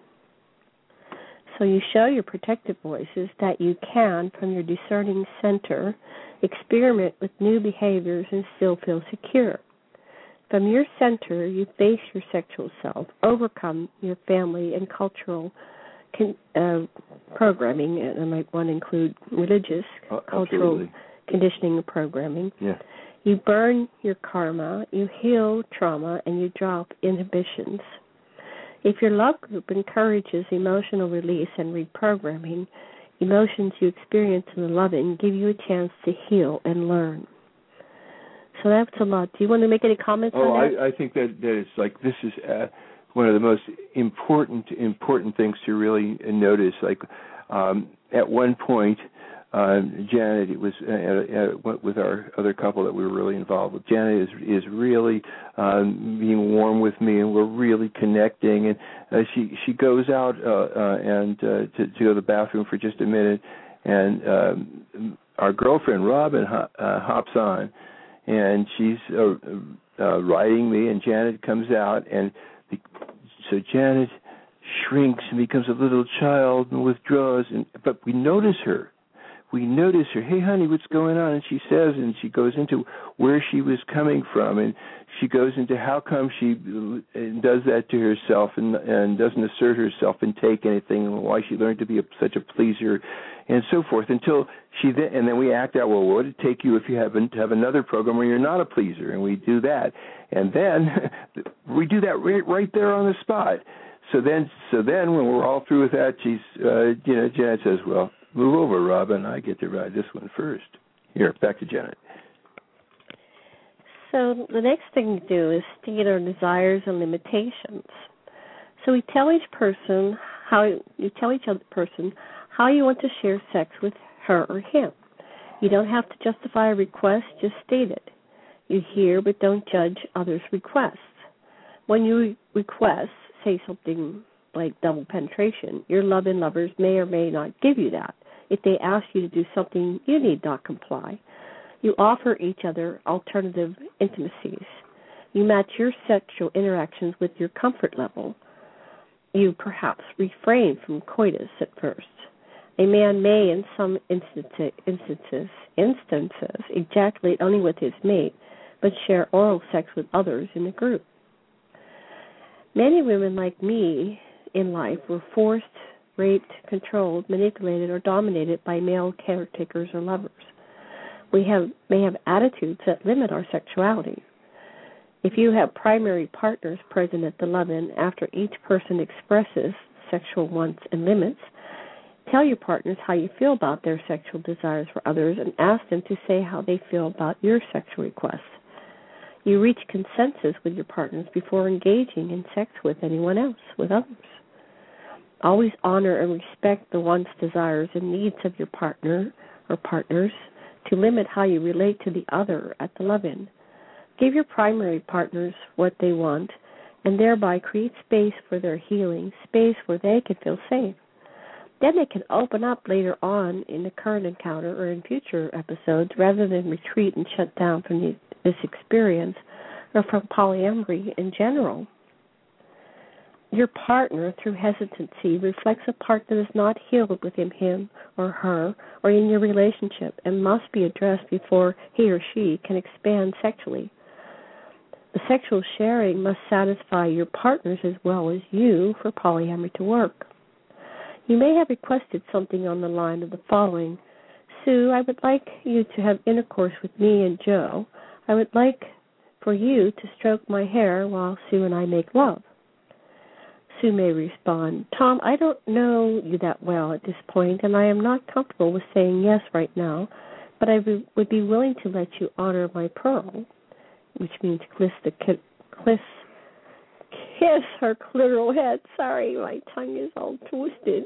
So you show your protective voices that you can, from your discerning center, experiment with new behaviors and still feel secure. From your center, you face your sexual self, overcome your family and cultural con- uh, programming, and I might want to include religious, uh, cultural conditioning and programming. Yeah. You burn your karma, you heal trauma, and you drop inhibitions. If your love group encourages emotional release and reprogramming, emotions you experience in the loving give you a chance to heal and learn. So that's a lot. Do you want to make any comments oh, on that? Oh, I, I think that, that it's like this is uh, one of the most important important things to really notice. Like um, at one point, uh, Janet was uh, uh, with our other couple that we were really involved with. Janet is is really um, being warm with me, and we're really connecting. And uh, she she goes out uh, uh, and uh, to, to go to the bathroom for just a minute, and um, our girlfriend Robin ho- uh, hops on. And she's uh, uh, riding me, and Janet comes out, and the, so Janet shrinks and becomes a little child and withdraws. And but we notice her. We notice her. Hey, honey, what's going on? And she says, and she goes into where she was coming from, and she goes into how come she does that to herself and and doesn't assert herself and take anything, and why she learned to be a, such a pleaser, and so forth. Until she then, and then we act out. Well, what would it take you if you haven't have another program where you're not a pleaser? And we do that, and then we do that right, right there on the spot. So then, so then, when we're all through with that, she's, uh, you know, Janet says, "Well, move over, Robin. I get to ride this one first." Here, back to Janet. So the next thing to do is state our desires and limitations. So we tell each person how you tell each other person how you want to share sex with her or him. You don't have to justify a request; just state it. You hear but don't judge others' requests. When you request, say something like double penetration, your love-in lovers may or may not give you that. If they ask you to do something, you need not comply. You offer each other alternative intimacies. You match your sexual interactions with your comfort level. You perhaps refrain from coitus at first. A man may, in some instances, instances, instances, ejaculate only with his mate, but share oral sex with others in the group. Many women like me in life were forced, raped, controlled, manipulated, or dominated by male caretakers or lovers. we have may have attitudes that limit our sexuality. If you have primary partners present at the love-in after each person expresses sexual wants and limits, tell your partners how you feel about their sexual desires for others and ask them to say how they feel about your sexual requests. You reach consensus with your partners before engaging in sex with anyone else, with others. Always honor and respect the wants, desires, and needs of your partner or partners to limit how you relate to the other at the love-in. Give your primary partners what they want and thereby create space for their healing, space where they can feel safe. Then they can open up later on in the current encounter or in future episodes rather than retreat and shut down from the, this experience or from polyamory in general. Your partner, through hesitancy, reflects a part that is not healed within him or her or in your relationship and must be addressed before he or she can expand sexually. The sexual sharing must satisfy your partners as well as you for polyamory to work. You may have requested something on the line of the following: Sue, I would like you to have intercourse with me and Joe. I would like for you to stroke my hair while Sue and I make love. Sue may respond, Tom, I don't know you that well at this point, and I am not comfortable with saying yes right now, but I w- would be willing to let you honor my pearl, which means kiss the ki- kiss, kiss her clitoral head. Sorry, my tongue is all twisted.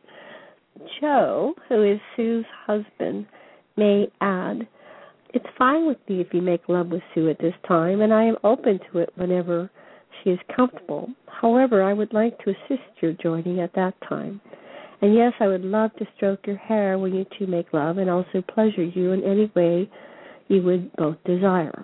Joe, who is Sue's husband, may add, it's fine with me if you make love with Sue at this time, and I am open to it whenever she is comfortable. However, I would like to assist your joining at that time. And yes, I would love to stroke your hair when you two make love and also pleasure you in any way you would both desire.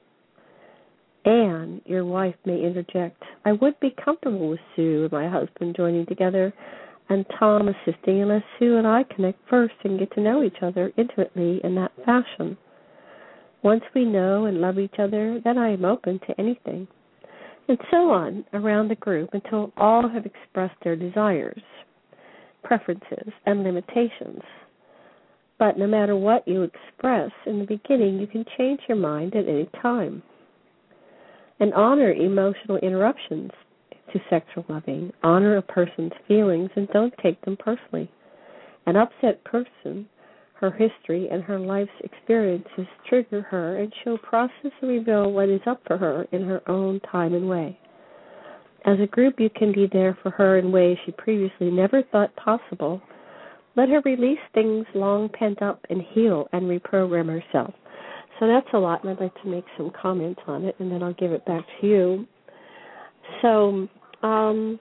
And your wife may interject, I would be comfortable with Sue and my husband joining together and Tom assisting unless Sue and I connect first and get to know each other intimately in that fashion. Once we know and love each other, then I am open to anything. And so on around the group until all have expressed their desires, preferences, and limitations. But no matter what you express in the beginning, you can change your mind at any time. And honor emotional interruptions to sexual loving. Honor a person's feelings and don't take them personally. An upset person, her history and her life's experiences trigger her, and she'll process and reveal what is up for her in her own time and way. As a group, you can be there for her in ways she previously never thought possible. Let her release things long pent up and heal and reprogram herself. So that's a lot, and I'd like to make some comments on it, and then I'll give it back to you. So, um,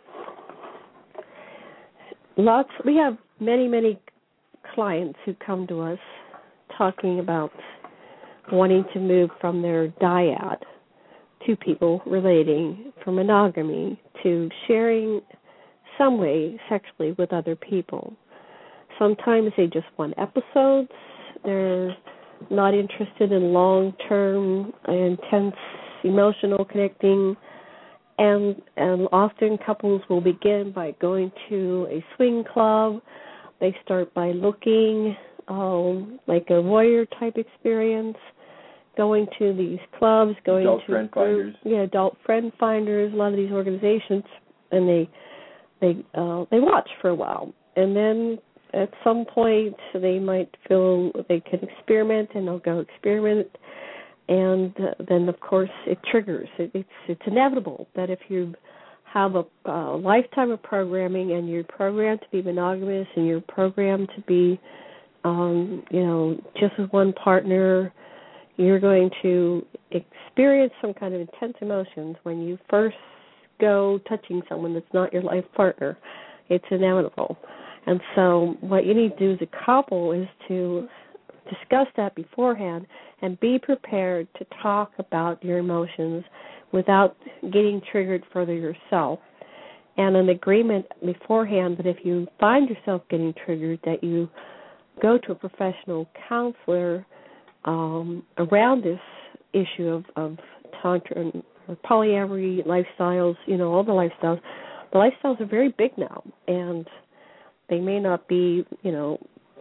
lots. We have many, many clients who come to us talking about wanting to move from their dyad, two people relating, from monogamy to sharing some way sexually with other people. Sometimes they just want episodes. They're not interested in long-term, intense, emotional connecting. And, and often couples will begin by going to a swing club. They start by looking um, like a voyeur-type experience, going to these clubs, going adult to friend finders. Yeah, adult friend finders. A lot of these organizations, and they they uh, they watch for a while, and then at some point they might feel they can experiment, and they'll go experiment, and uh, then of course it triggers. It, it's it's inevitable that if you have a uh, lifetime of programming and you're programmed to be monogamous and you're programmed to be, um, you know, just with one partner, you're going to experience some kind of intense emotions when you first go touching someone that's not your life partner. It's inevitable. And so what you need to do as a couple is to discuss that beforehand and be prepared to talk about your emotions without getting triggered further yourself. And an agreement beforehand that if you find yourself getting triggered, that you go to a professional counselor um, around this issue of, of tantra and polyamory lifestyles, you know, all the lifestyles. The lifestyles are very big now, and they may not be, you know,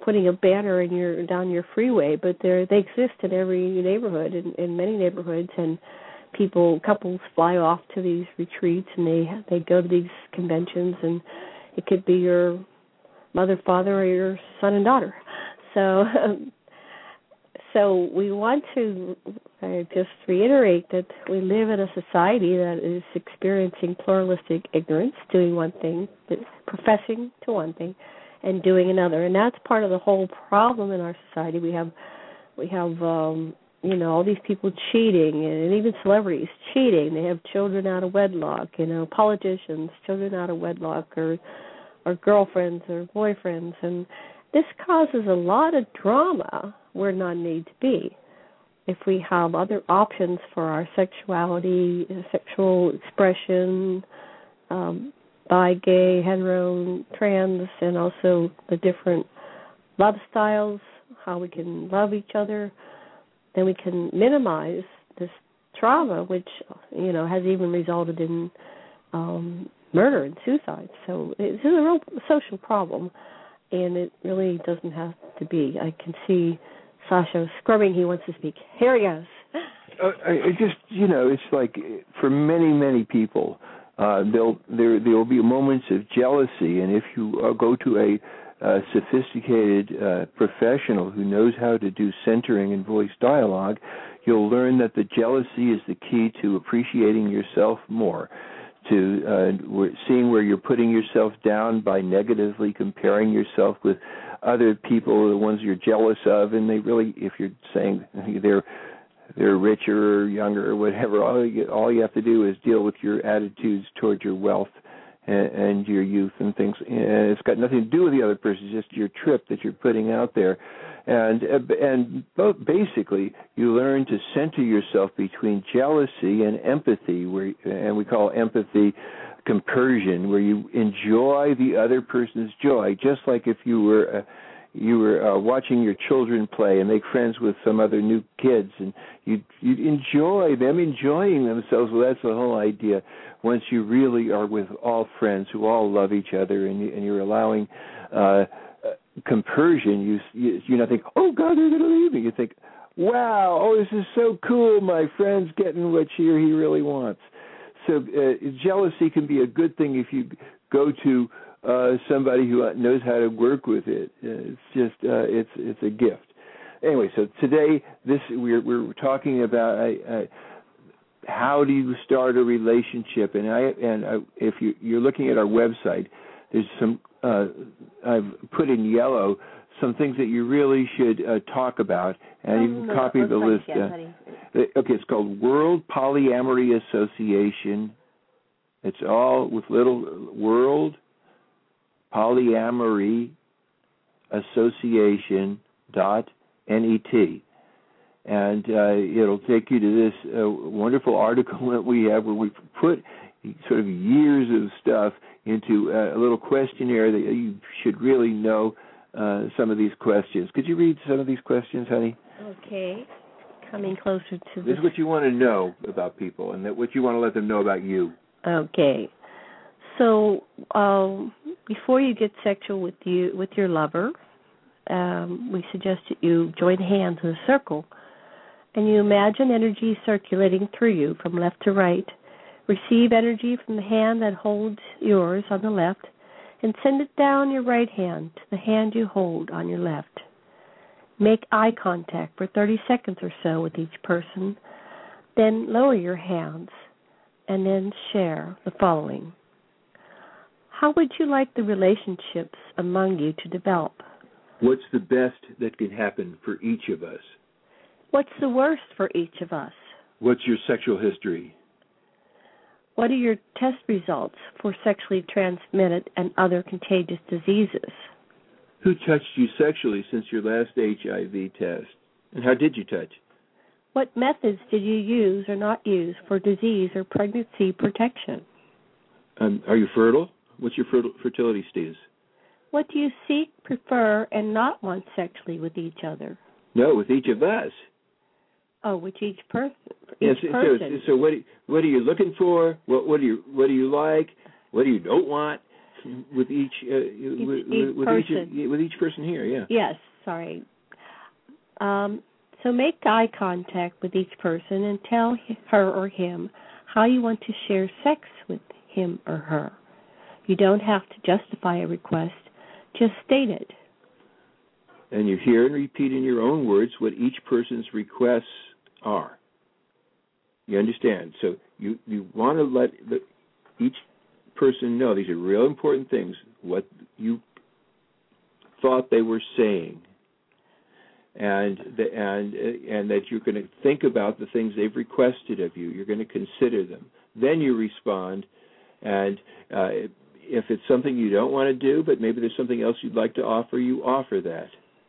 putting a banner in your down your freeway, but they they exist in every neighborhood, in, in many neighborhoods, and people, couples fly off to these retreats, and they they go to these conventions, and it could be your mother, father, or your son and daughter. So, um, so we want to uh, just reiterate that we live in a society that is experiencing pluralistic ignorance, doing one thing, but professing to one thing, and doing another, and that's part of the whole problem in our society. We have, we have, um, you know, all these people cheating, and even celebrities cheating. They have children out of wedlock. You know, politicians, children out of wedlock, or or girlfriends or boyfriends, and this causes a lot of drama where none need to be. If we have other options for our sexuality, sexual expression, um, bi, gay, hetero, trans, and also the different love styles, how we can love each other, then we can minimize this trauma, which, you know, has even resulted in um, murder and suicide. So it's a real social problem, and it really doesn't have to be. I can see Sasha scrubbing. He wants to speak. Here he goes. Uh, I, I just, you know, it's like for many, many people, uh, there'll, there there will be moments of jealousy, and if you uh, go to a uh, sophisticated uh, professional who knows how to do centering and voice dialogue, you'll learn that the jealousy is the key to appreciating yourself more, to uh, seeing where you're putting yourself down by negatively comparing yourself with other people, the ones you're jealous of, and they really, if you're saying they're they're richer or younger or whatever, all you, all you have to do is deal with your attitudes toward your wealth and, and your youth and things. And it's got nothing to do with the other person, it's just your trip that you're putting out there. And and both, basically, you learn to center yourself between jealousy and empathy, where and we call empathy compersion, where you enjoy the other person's joy, just like if you were uh, you were uh, watching your children play and make friends with some other new kids, and you you enjoy them enjoying themselves. Well, that's the whole idea. Once you really are with all friends who all love each other, and, you, and you're allowing uh, compersion, you, you you not think, oh God, they're going to leave me. You think, wow, oh, this is so cool. My friend's getting what she or he really wants. So uh, jealousy can be a good thing if you go to uh, somebody who knows how to work with it. Uh, it's just uh, it's it's a gift. Anyway, so today this we're we're talking about uh, uh, how do you start a relationship, and I and I, if you you're looking at our website, there's some uh, I've put in yellow some things that you really should uh, talk about, and you can copy the list. Uh, okay, it's called World Polyamory Association. It's all with little World Polyamory Association dot net, and uh, it'll take you to this uh, wonderful article that we have where we put sort of years of stuff into uh, a little questionnaire that you should really know uh, some of these questions. Could you read some of these questions, honey? Okay. Coming closer to this. This is what you want to know about people, and that what you want to let them know about you. Okay. So um, before you get sexual with you with your lover, um, we suggest that you join hands in a circle, and you imagine energy circulating through you from left to right. Receive energy from the hand that holds yours on the left, and send it down your right hand to the hand you hold on your left. Make eye contact for thirty seconds or so with each person, then lower your hands, and then share the following. How would you like the relationships among you to develop? What's the best that can happen for each of us? What's the worst for each of us? What's your sexual history? What are your test results for sexually transmitted and other contagious diseases? Who touched you sexually since your last H I V test? And how did you touch? What methods did you use or not use for disease or pregnancy protection? Um, are you fertile? What's your fertil- fertility status? What do you seek, prefer, and not want sexually with each other? No, with each of us. Oh, with each person. Yes. Each so, person. so, so what? What are you looking for? What? What do you? What do you like? What do you don't want? With each, uh, each, with, each, with with person. Each, with each person here, yeah. Yes, sorry. Um, so make eye contact with each person and tell her or him how you want to share sex with him or her. You don't have to justify a request, just state it. And you hear and repeat in your own words what each person's requests are. You understand? So you, you want to let the, each person know these are real important things, what you thought they were saying, and the, and and that you're going to think about the things they've requested of you. You're going to consider them. Then you respond, and uh, if it's something you don't want to do, but maybe there's something else you'd like to offer, you offer that.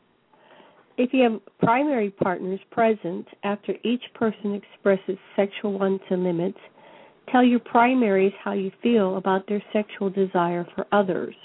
If you have primary partners present after each person expresses sexual wants and limits, tell your primaries how you feel about their sexual desire for others.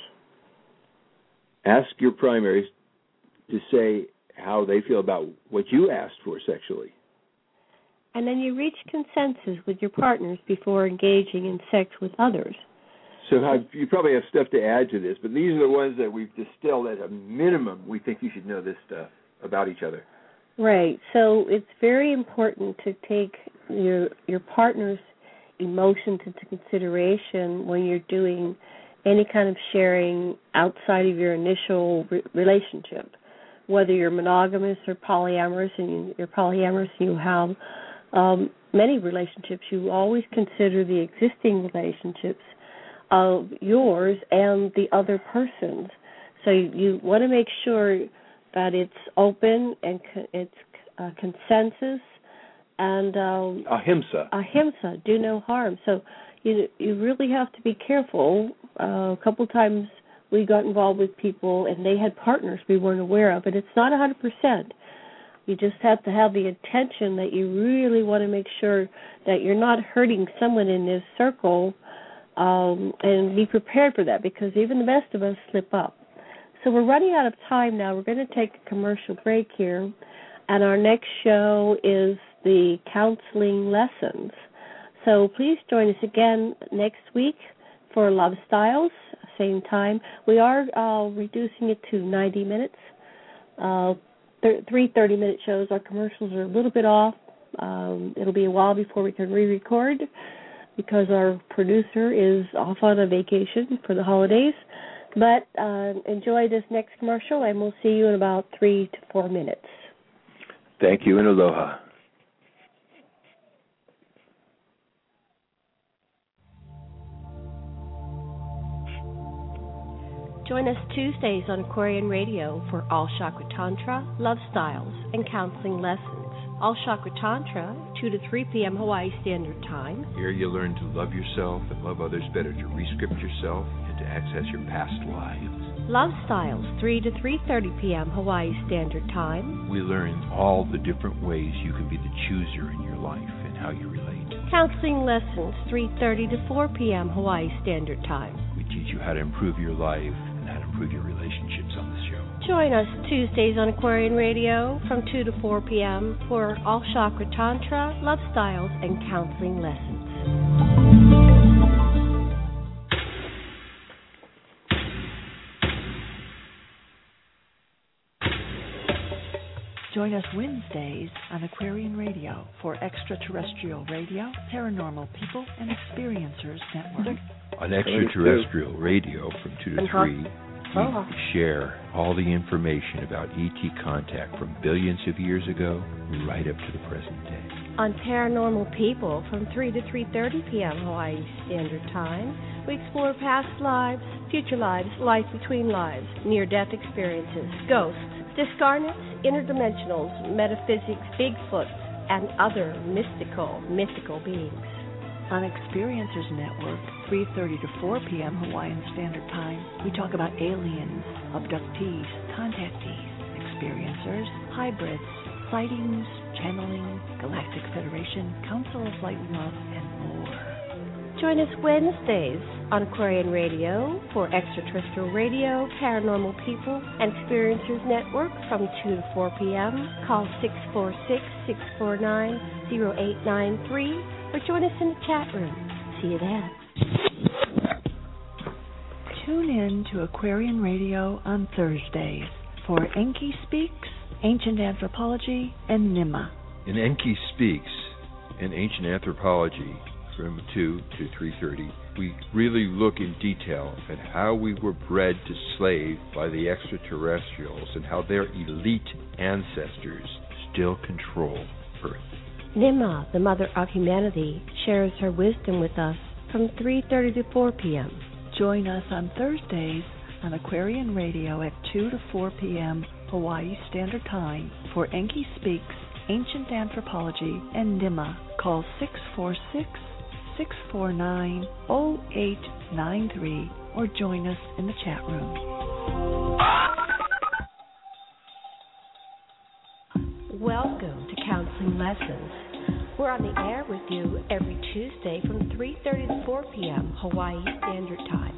Ask your primaries to say how they feel about what you asked for sexually. And then you reach consensus with your partners before engaging in sex with others. So how, you probably have stuff to add to this, but these are the ones that we've distilled at a minimum. We think you should know this stuff about each other. Right. So it's very important to take your your partner's emotions into consideration when you're doing any kind of sharing outside of your initial re- relationship. Whether you're monogamous or polyamorous, and you're polyamorous and you have um, many relationships, you always consider the existing relationships of yours and the other person's. So you, you want to make sure that it's open and co- it's uh, consensus and um, ahimsa. Ahimsa, do no harm. So you you really have to be careful. Uh, a couple times we got involved with people and they had partners we weren't aware of, but it's not one hundred percent. You just have to have the intention that you really want to make sure that you're not hurting someone in this circle, um, and be prepared for that, because even the best of us slip up. So we're running out of time now. We're going to take a commercial break here, and our next show is the counseling lessons. So please join us again next week for Love Styles, same time. We are uh, reducing it to ninety minutes, uh, th- three thirty-minute shows. Our commercials are a little bit off. Um, it'll be a while before we can re-record because our producer is off on a vacation for the holidays. But uh, enjoy this next commercial, and we'll see you in about three to four minutes. Thank you, and aloha. Join us Tuesdays on Aquarian Radio for All Chakra Tantra, Love Styles, and Counseling Lessons. All Chakra Tantra, two to three p.m. Hawaii Standard Time. Here you learn to love yourself and love others better, to re-script yourself and to access your past lives. Love Styles, three to three thirty p.m. Hawaii Standard Time. We learn all the different ways you can be the chooser in your life and how you relate. Counseling Lessons, three thirty to four p.m. Hawaii Standard Time. We teach you how to improve your life and how to improve your relationships on the show. Join us Tuesdays on Aquarian Radio from two to four p.m. for All Chakra Tantra, Love Styles, and Counseling Lessons. Join us Wednesdays on Aquarian Radio for Extraterrestrial Radio, Paranormal People, and Experiencers Network. On Extraterrestrial Radio from two to three, we share all the information about E T contact from billions of years ago right up to the present day. On Paranormal People from three to three thirty p.m. Hawaii Standard Time, we explore past lives, future lives, life between lives, near-death experiences, ghosts, discarnates, interdimensionals, metaphysics, Bigfoot, and other mystical, mythical beings. On Experiencers Network, three thirty to four p.m. Hawaiian Standard Time, we talk about aliens, abductees, contactees, experiencers, hybrids, sightings, channeling, Galactic Federation, Council of Light and Love, and more. Join us Wednesdays on Aquarian Radio for Extraterrestrial Radio, Paranormal People, and Experiencers Network from two to four p.m. Call six four six, six four nine, zero eight nine three or join us in the chat room. See you then. Tune in to Aquarian Radio on Thursdays for Enki Speaks, Ancient Anthropology, and Nima. In Enki Speaks, in Ancient Anthropology, from two to three thirty, we really look in detail at how we were bred to slave by the extraterrestrials and how their elite ancestors still control Earth. Nima, the mother of humanity, shares her wisdom with us from three thirty to four p.m. Join us on Thursdays on Aquarian Radio at two to four p.m. Hawaii Standard Time for Enki Speaks, Ancient Anthropology, and Nima. Call six four six, six four nine, zero eight nine three or join us in the chat room. Welcome to Counseling Lessons. We're on the air with you every Tuesday from three thirty to four p.m. Hawaii Standard Time.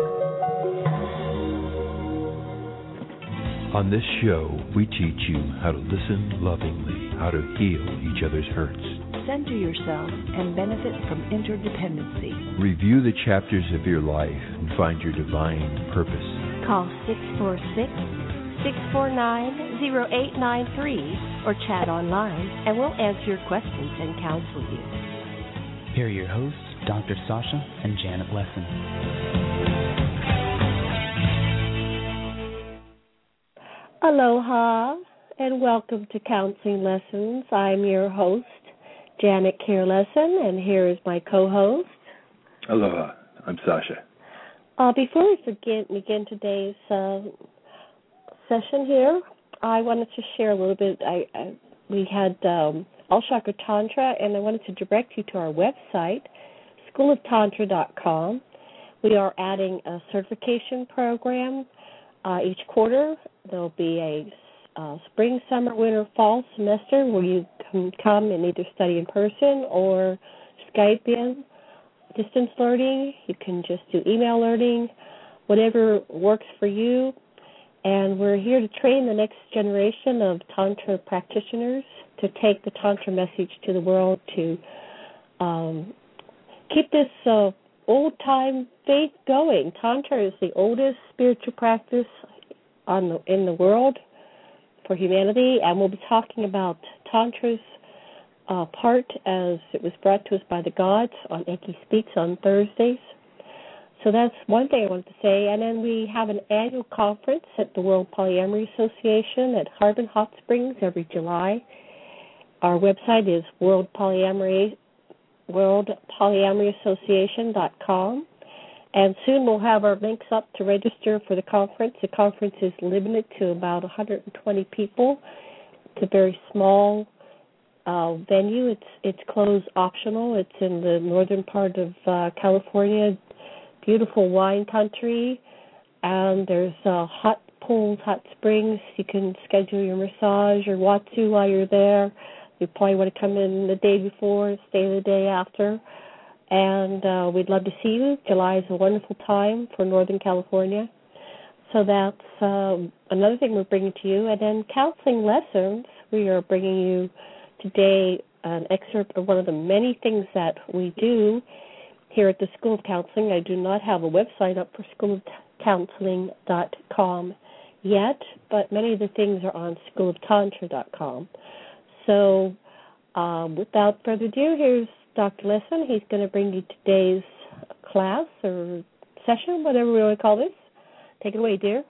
On this show, we teach you how to listen lovingly, how to heal each other's hurts. Center yourself and benefit from interdependency. Review the chapters of your life and find your divine purpose. Call six four six, six four nine, zero eight nine three or chat online and we'll answer your questions and counsel you. Here are your hosts, Doctor Sasha and Janet Lessin. Aloha and welcome to Counseling Lessons. I'm your host, Janet Care Lessin, and here is my co-host. Aloha, I'm Sasha. Uh, before we begin, begin today's uh, session here, I wanted to share a little bit. I, I we had um, All Chakra Tantra, and I wanted to direct you to our website, school of tantra dot com. We are adding a certification program uh, each quarter. There'll be a uh, spring, summer, winter, fall semester where you can come and either study in person or Skype in, distance learning. You can just do email learning, whatever works for you. And we're here to train the next generation of Tantra practitioners to take the Tantra message to the world, to um, keep this uh, old-time faith going. Tantra is the oldest spiritual practice on the, in the world for humanity, and we'll be talking about Tantra's uh, part as it was brought to us by the gods on Enki Speaks on Thursdays. So that's one thing I wanted to say. And then we have an annual conference at the World Polyamory Association at Harbin Hot Springs every July. Our website is World Polyamory, World Polyamory Association dot com. And soon we'll have our links up to register for the conference. The conference is limited to about one hundred twenty people. It's a very small uh, venue. It's it's closed optional. It's in the northern part of uh, California, beautiful wine country, and there's uh, hot pools, hot springs. You can schedule your massage or watsu while you're there. You probably want to come in the day before and stay the day after. And uh, we'd love to see you. July is a wonderful time for Northern California. So that's um, another thing we're bringing to you. And then Counseling Lessons, we are bringing you today an excerpt of one of the many things that we do here at the School of Counseling. I do not have a website up for school of counseling dot com yet, but many of the things are on school of tantra dot com. So um, without further ado, here's Doctor Lessin. He's going to bring you today's class or session, whatever we want to call this. Take it away, dear.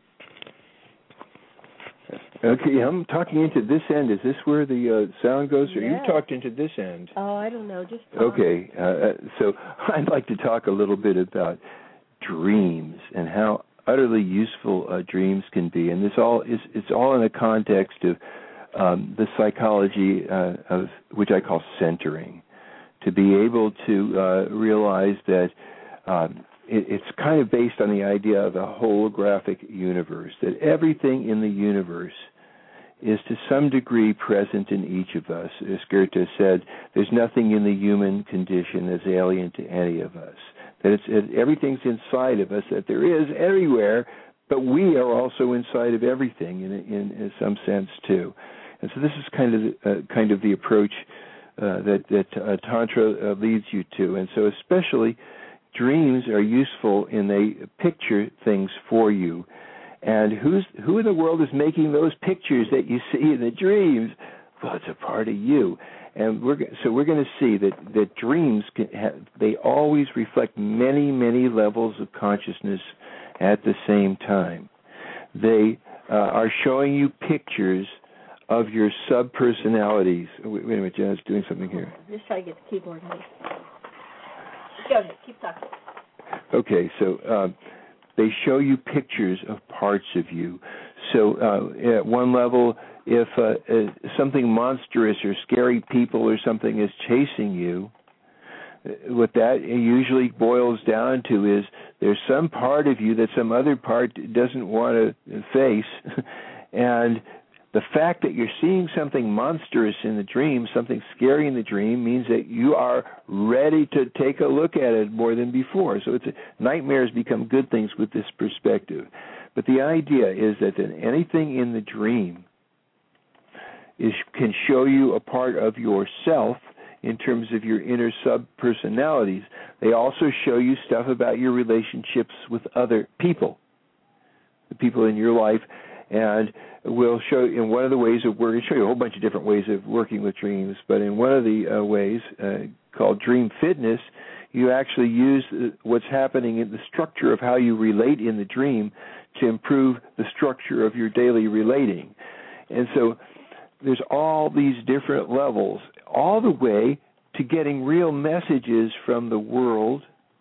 Okay, I'm talking into this end. Is this where the uh, sound goes, or Yes. you talked into this end? Oh, I don't know. Just talk. Okay, uh, so I'd like to talk a little bit about dreams and how utterly useful uh, dreams can be, and this all is it's all in the context of um, the psychology uh, of which I call centering. To be able to uh, realize that um, it, it's kind of based on the idea of a holographic universe, that everything in the universe is to some degree present in each of us. As Goethe said, there's nothing in the human condition that's alien to any of us, that it's, it, everything's inside of us, that there is everywhere, but we are also inside of everything in, in, in some sense too. And so this is kind of uh, kind of the approach Uh, that, that uh, Tantra uh, leads you to. And so especially dreams are useful and they picture things for you. And who's who in the world is making those pictures that you see in the dreams? Well, it's a part of you. And we're so we're going to see that, that dreams can have, they always reflect many, many levels of consciousness at the same time. They uh, are showing you pictures of your sub-personalities. Wait, wait a minute, Jenna's doing something here. Just try to get the keyboard ready. Go ahead, keep talking. Okay, so uh, they show you pictures of parts of you. So uh, at one level, if uh, uh, something monstrous or scary people or something is chasing you, what that usually boils down to is there's some part of you that some other part doesn't want to face, and the fact that you're seeing something monstrous in the dream, something scary in the dream, means that you are ready to take a look at it more than before. So it's a, nightmares become good things with this perspective. But the idea is that anything in the dream is can show you a part of yourself in terms of your inner sub-personalities. They also show you stuff about your relationships with other people, the people in your life. And we'll show you in one of the ways of working, show you a whole bunch of different ways of working with dreams, but in one of the uh, ways uh, called Dream Fitness, you actually use what's happening in the structure of how you relate in the dream to improve the structure of your daily relating. And so there's all these different levels, all the way to getting real messages from the world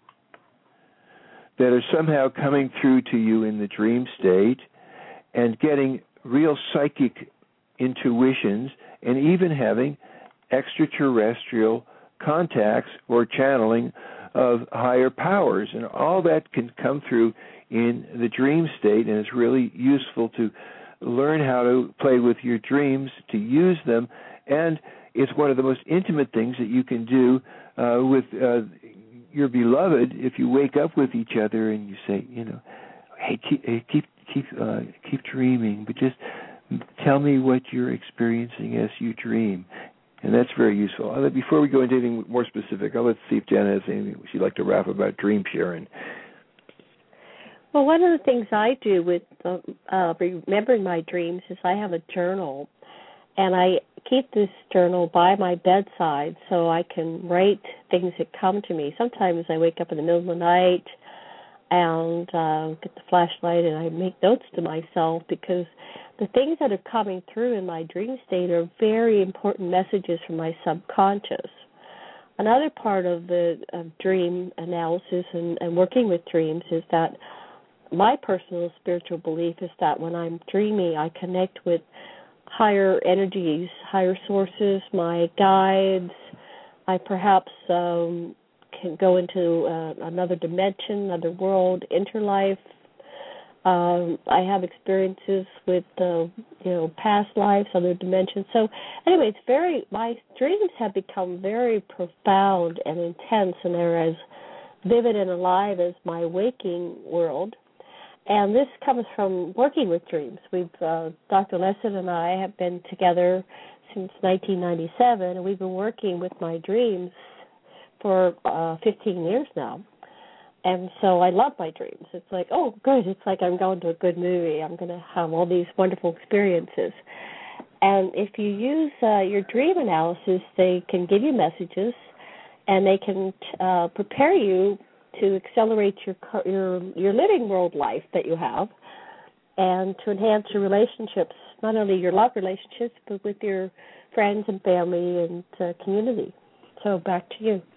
that are somehow coming through to you in the dream state, and getting real psychic intuitions, and even having extraterrestrial contacts or channeling of higher powers. And all that can come through in the dream state, and it's really useful to learn how to play with your dreams, to use them, and it's one of the most intimate things that you can do uh, with uh, your beloved if you wake up with each other and you say, you know, hey, keep keep keep, uh, keep dreaming, but just tell me what you're experiencing as you dream. And that's very useful. Uh, before we go into anything more specific, I'll let's see if Jenna has anything she'd like to wrap about dream sharing. Well, one of the things I do with uh, uh, remembering my dreams is I have a journal, and I keep this journal by my bedside so I can write things that come to me. Sometimes I wake up in the middle of the night and uh, get the flashlight and I make notes to myself, because the things that are coming through in my dream state are very important messages from my subconscious. Another part of the of dream analysis and, and working with dreams is that my personal spiritual belief is that when I'm dreaming, I connect with higher energies, higher sources, my guides. I perhaps um, can go into uh, another dimension, another world, interlife. Um, I have experiences with, uh, you know, past lives, other dimensions. So anyway, it's very, my dreams have become very profound and intense, and they're as vivid and alive as my waking world. And this comes from working with dreams. We've, uh, Doctor Lesson and I have been together since nineteen ninety-seven, and we've been working with my dreams for uh, fifteen years now. And so I love my dreams. It's like, oh, good. It's like I'm going to a good movie. I'm going to have all these wonderful experiences. And if you use uh, your dream analysis, they can give you messages, and they can uh, prepare you to accelerate your your your living world life that you have, and to enhance your relationships, not only your love relationships, but with your friends and family and uh, community. So back to you.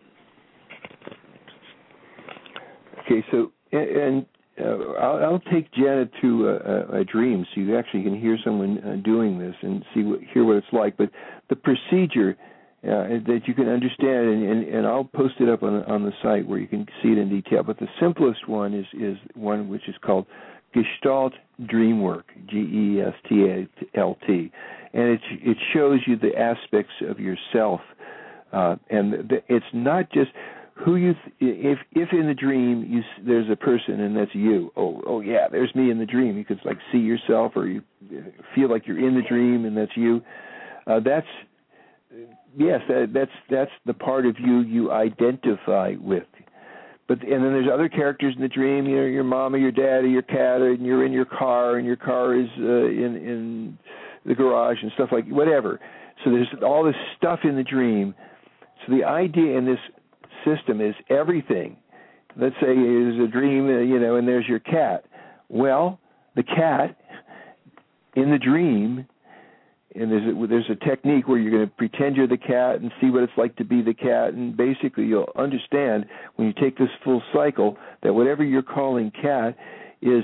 Okay, so and uh, I'll, I'll take Janet to a, a dream, so you actually can hear someone uh, doing this and see what, hear what it's like. But the procedure uh, that you can understand, and, and, and I'll post it up on on the site where you can see it in detail. But the simplest one is is one which is called Gestalt Dream Work, G E S T A L T, and it it shows you the aspects of yourself, uh, and the, it's not just who you th- if if in the dream you there's a person and that's you. Oh oh yeah, there's me in the dream. You could like see yourself, or you feel like you're in the dream and that's you. Uh, that's yes, that, that's that's the part of you you identify with. but and then there's other characters in the dream. You know, your mom or your dad or your cat, and you're in your car, and your car is uh, in in the garage and stuff like whatever. So there's all this stuff in the dream. So the idea in this system is everything. Let's say is a dream, uh, you know, and there's your cat. Well, the cat in the dream, and there's a, there's a technique where you're going to pretend you're the cat and see what it's like to be the cat, and basically you'll understand when you take this full cycle that whatever you're calling cat is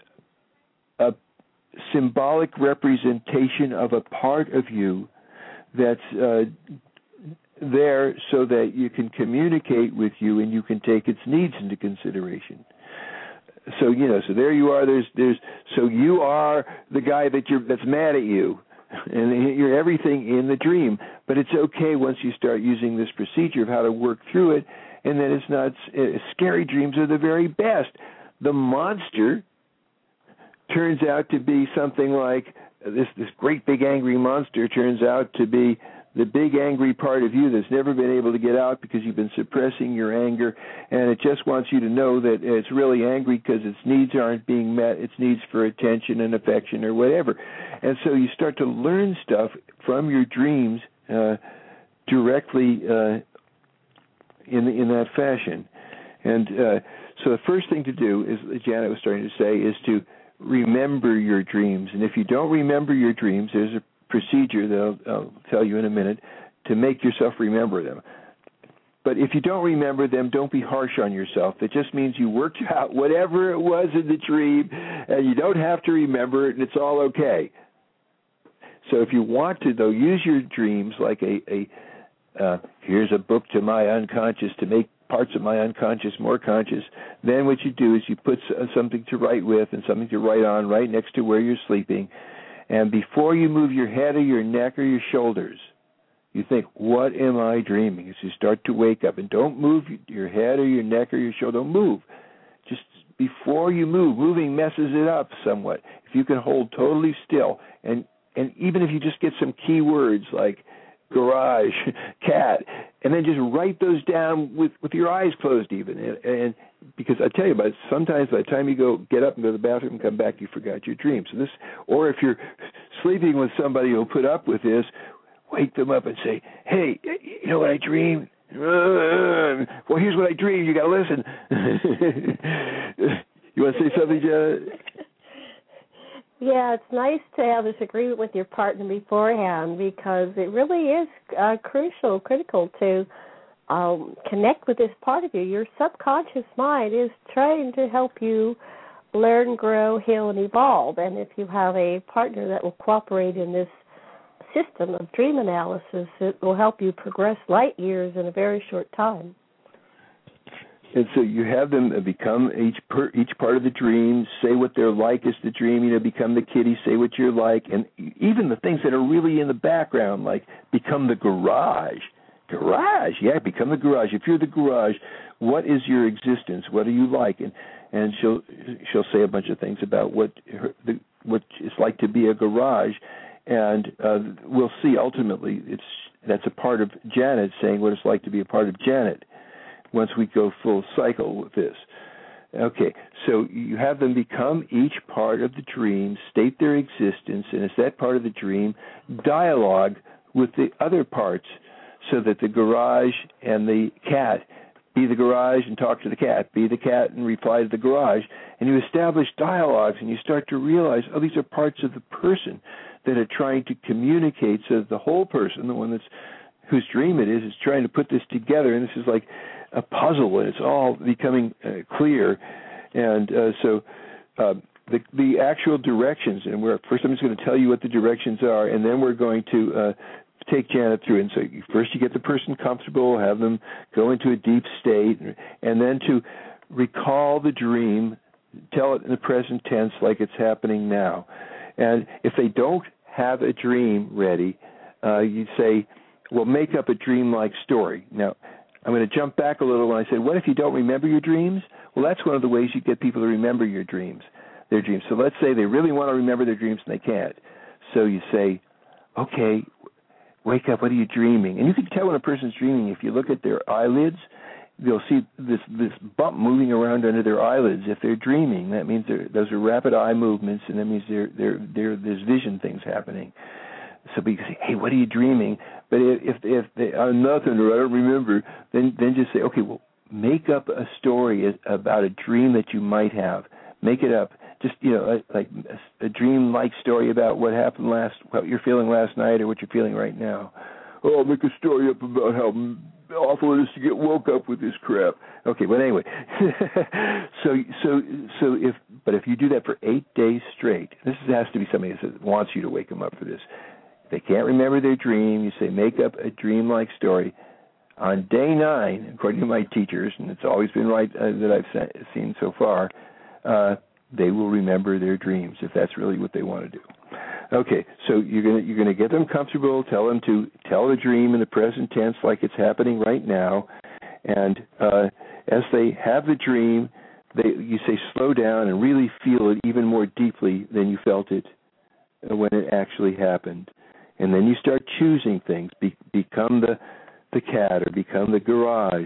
a symbolic representation of a part of you that's uh, there so that you can communicate with you and you can take its needs into consideration. So, you know, so there you are, there's, there's, so you are the guy that you're, that's mad at you, and you're everything in the dream. But it's okay once you start using this procedure of how to work through it, and then it's not, uh, scary dreams are the very best. The monster turns out to be something like, this, this great big angry monster turns out to be the big angry part of you that's never been able to get out because you've been suppressing your anger, and it just wants you to know that it's really angry because its needs aren't being met, its needs for attention and affection or whatever. And so you start to learn stuff from your dreams uh, directly uh, in in that fashion. And uh, so the first thing to do, is Janet was starting to say, is to remember your dreams. And if you don't remember your dreams, there's a procedure that I'll, I'll tell you in a minute to make yourself remember them. But if you don't remember them, don't be harsh on yourself. That just means you worked out whatever it was in the dream, and you don't have to remember it, and it's all okay. So if you want to, though, use your dreams like a, a uh, here's a book to my unconscious to make parts of my unconscious more conscious. Then what you do is you put something to write with and something to write on right next to where you're sleeping. And before you move your head or your neck or your shoulders, you think, what am I dreaming? As you start to wake up, and don't move your head or your neck or your shoulder. Don't move. Just before you move, moving messes it up somewhat. If you can hold totally still, and, and even if you just get some key words like garage, cat, and then just write those down with, with your eyes closed even. And, and because I tell you, but sometimes by the time you go get up and go to the bathroom and come back, you forgot your dream. So this, or if you're sleeping with somebody who'll put up with this, wake them up and say, hey, you know what I dreamed? Uh, well, here's what I dreamed. You got to listen. You want to say something, Janet? Yeah, it's nice to have this agreement with your partner beforehand because it really is uh, crucial, critical to um, connect with this part of you. Your subconscious mind is trying to help you learn, grow, heal, and evolve. And if you have a partner that will cooperate in this system of dream analysis, it will help you progress light years in a very short time. And so you have them become each per, each part of the dream, say what they're like as the dream, you know, become the kitty, say what you're like, and even the things that are really in the background, like become the garage. Garage, yeah, become the garage. If you're the garage, what is your existence? What are you like? And and she'll she'll say a bunch of things about what her, the, what it's like to be a garage, and uh, we'll see ultimately it's that's a part of Janet saying what it's like to be a part of Janet. Once we go full cycle with this. Okay, so you have them become each part of the dream, state their existence, and as that part of the dream, dialogue with the other parts so that the garage and the cat be the garage and talk to the cat, be the cat and reply to the garage, and you establish dialogues and you start to realize, oh, these are parts of the person that are trying to communicate so that the whole person, the one that's whose dream it is, is trying to put this together, and this is like a puzzle, and it's all becoming uh, clear. And uh, so uh, the the actual directions, and we're first I'm just going to tell you what the directions are, and then we're going to uh, take Janet through. And so you, first you get the person comfortable, have them go into a deep state, and then to recall the dream, tell it in the present tense like it's happening now. And if they don't have a dream ready, uh, you say, well, make up a dream-like story. Now, I'm going to jump back a little when I said, what if you don't remember your dreams? Well, that's one of the ways you get people to remember your dreams, their dreams. So let's say they really want to remember their dreams and they can't. So you say, okay, wake up, what are you dreaming? And you can tell when a person's dreaming if you look at their eyelids. they'll see this this bump moving around under their eyelids. If they're dreaming, that means those are rapid eye movements, and that means there there there there's vision things happening. So we can say, hey, what are you dreaming? But if if they are nothing or I don't remember, then then just say, okay, well, make up a story about a dream that you might have. Make it up. Just, you know, like a, a dream-like story about what happened last, what you're feeling last night or what you're feeling right now. Oh, I'll make a story up about how awful it is to get woke up with this crap. Okay, but anyway. so so so if but if you do that for eight days straight, this has to be somebody that wants you to wake them up for this. If they can't remember their dream, you say make up a dream-like story. On day nine, according to my teachers, and it's always been right uh, that I've seen so far, uh, they will remember their dreams if that's really what they want to do. Okay, so you're gonna you're gonna get them comfortable. Tell them to tell the dream in the present tense like it's happening right now, and uh, as they have the dream, they you say slow down and really feel it even more deeply than you felt it when it actually happened, and then you start choosing things. Be, become the the cat or become the garage.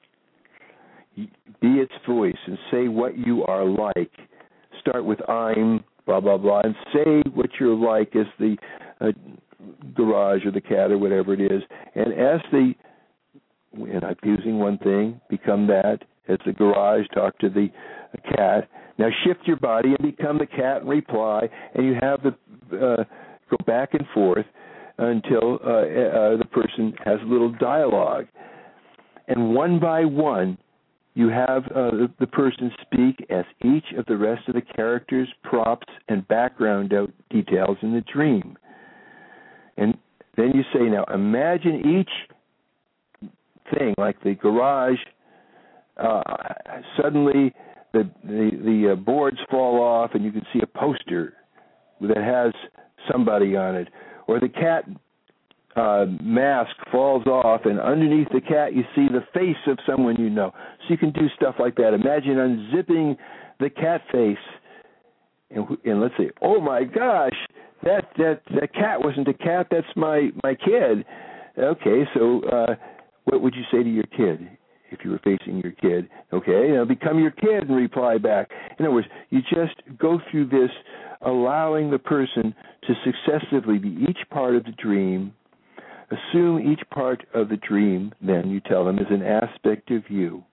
Be its voice and say what you are like. Start with I'm blah, blah, blah, and say what you're like as the uh, garage or the cat or whatever it is. And as the, and I'm using one thing, become that. As the garage, talk to the cat. Now shift your body and become the cat and reply, and you have the, uh, go back and forth until uh, uh, the person has a little dialogue. And one by one, you have uh, the, the person speak as each of the rest of the characters, props, and background out details in the dream. And then you say, now imagine each thing, like the garage, uh, suddenly the, the, the uh, boards fall off and you can see a poster that has somebody on it. Or the cat uh, mask falls off, and underneath the cat you see the face of someone you know. So you can do stuff like that. Imagine unzipping the cat face, and, and let's say, oh my gosh, that that that cat wasn't a cat. That's my my kid. Okay, so uh, what would you say to your kid if you were facing your kid? Okay, now become your kid and reply back. In other words, you just go through this, allowing the person to successively be each part of the dream. Assume each part of the dream, then you tell them, is an aspect of you,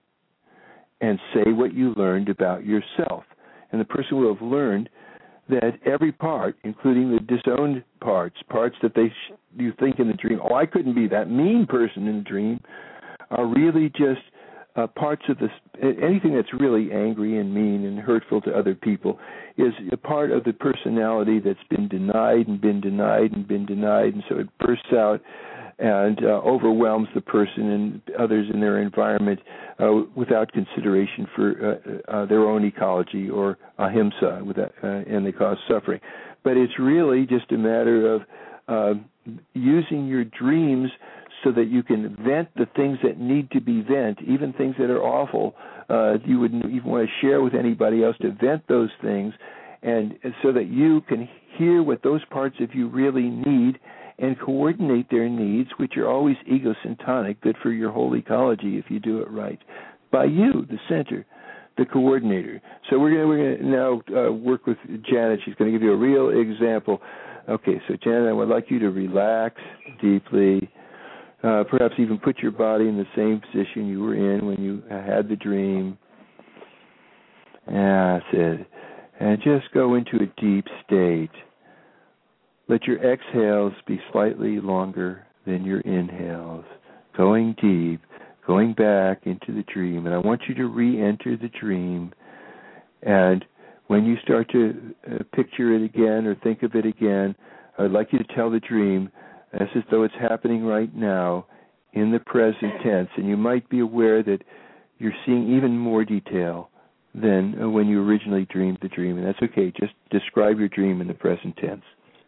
and say what you learned about yourself. And the person will have learned that every part, including the disowned parts, parts that they sh- you think in the dream, oh, I couldn't be that mean person in the dream, are really just uh, parts of this. Anything that's really angry and mean and hurtful to other people is a part of the personality that's been denied and been denied and been denied, and so it bursts out and uh, overwhelms the person and others in their environment uh, without consideration for uh, uh, their own ecology or ahimsa, without, uh, and they cause suffering. But it's really just a matter of uh, using your dreams so that you can vent the things that need to be vent, even things that are awful. Uh, you wouldn't even want to share with anybody else, to vent those things, and, and so that you can hear what those parts of you really need and coordinate their needs, which are always egosyntonic, good for your whole ecology if you do it right, by you, the center, the coordinator. So we're going we're to now uh, work with Janet. She's going to give you a real example. Okay, so Janet, I would like you to relax deeply. Uh, perhaps even put your body in the same position you were in when you had the dream. That's it. And just go into a deep state. Let your exhales be slightly longer than your inhales. Going deep, going back into the dream. And I want you to re-enter the dream. And when you start to uh, picture it again or think of it again, I'd like you to tell the dream as though it's happening right now in the present tense. And you might be aware that you're seeing even more detail than when you originally dreamed the dream. And that's okay. Just describe your dream in the present tense.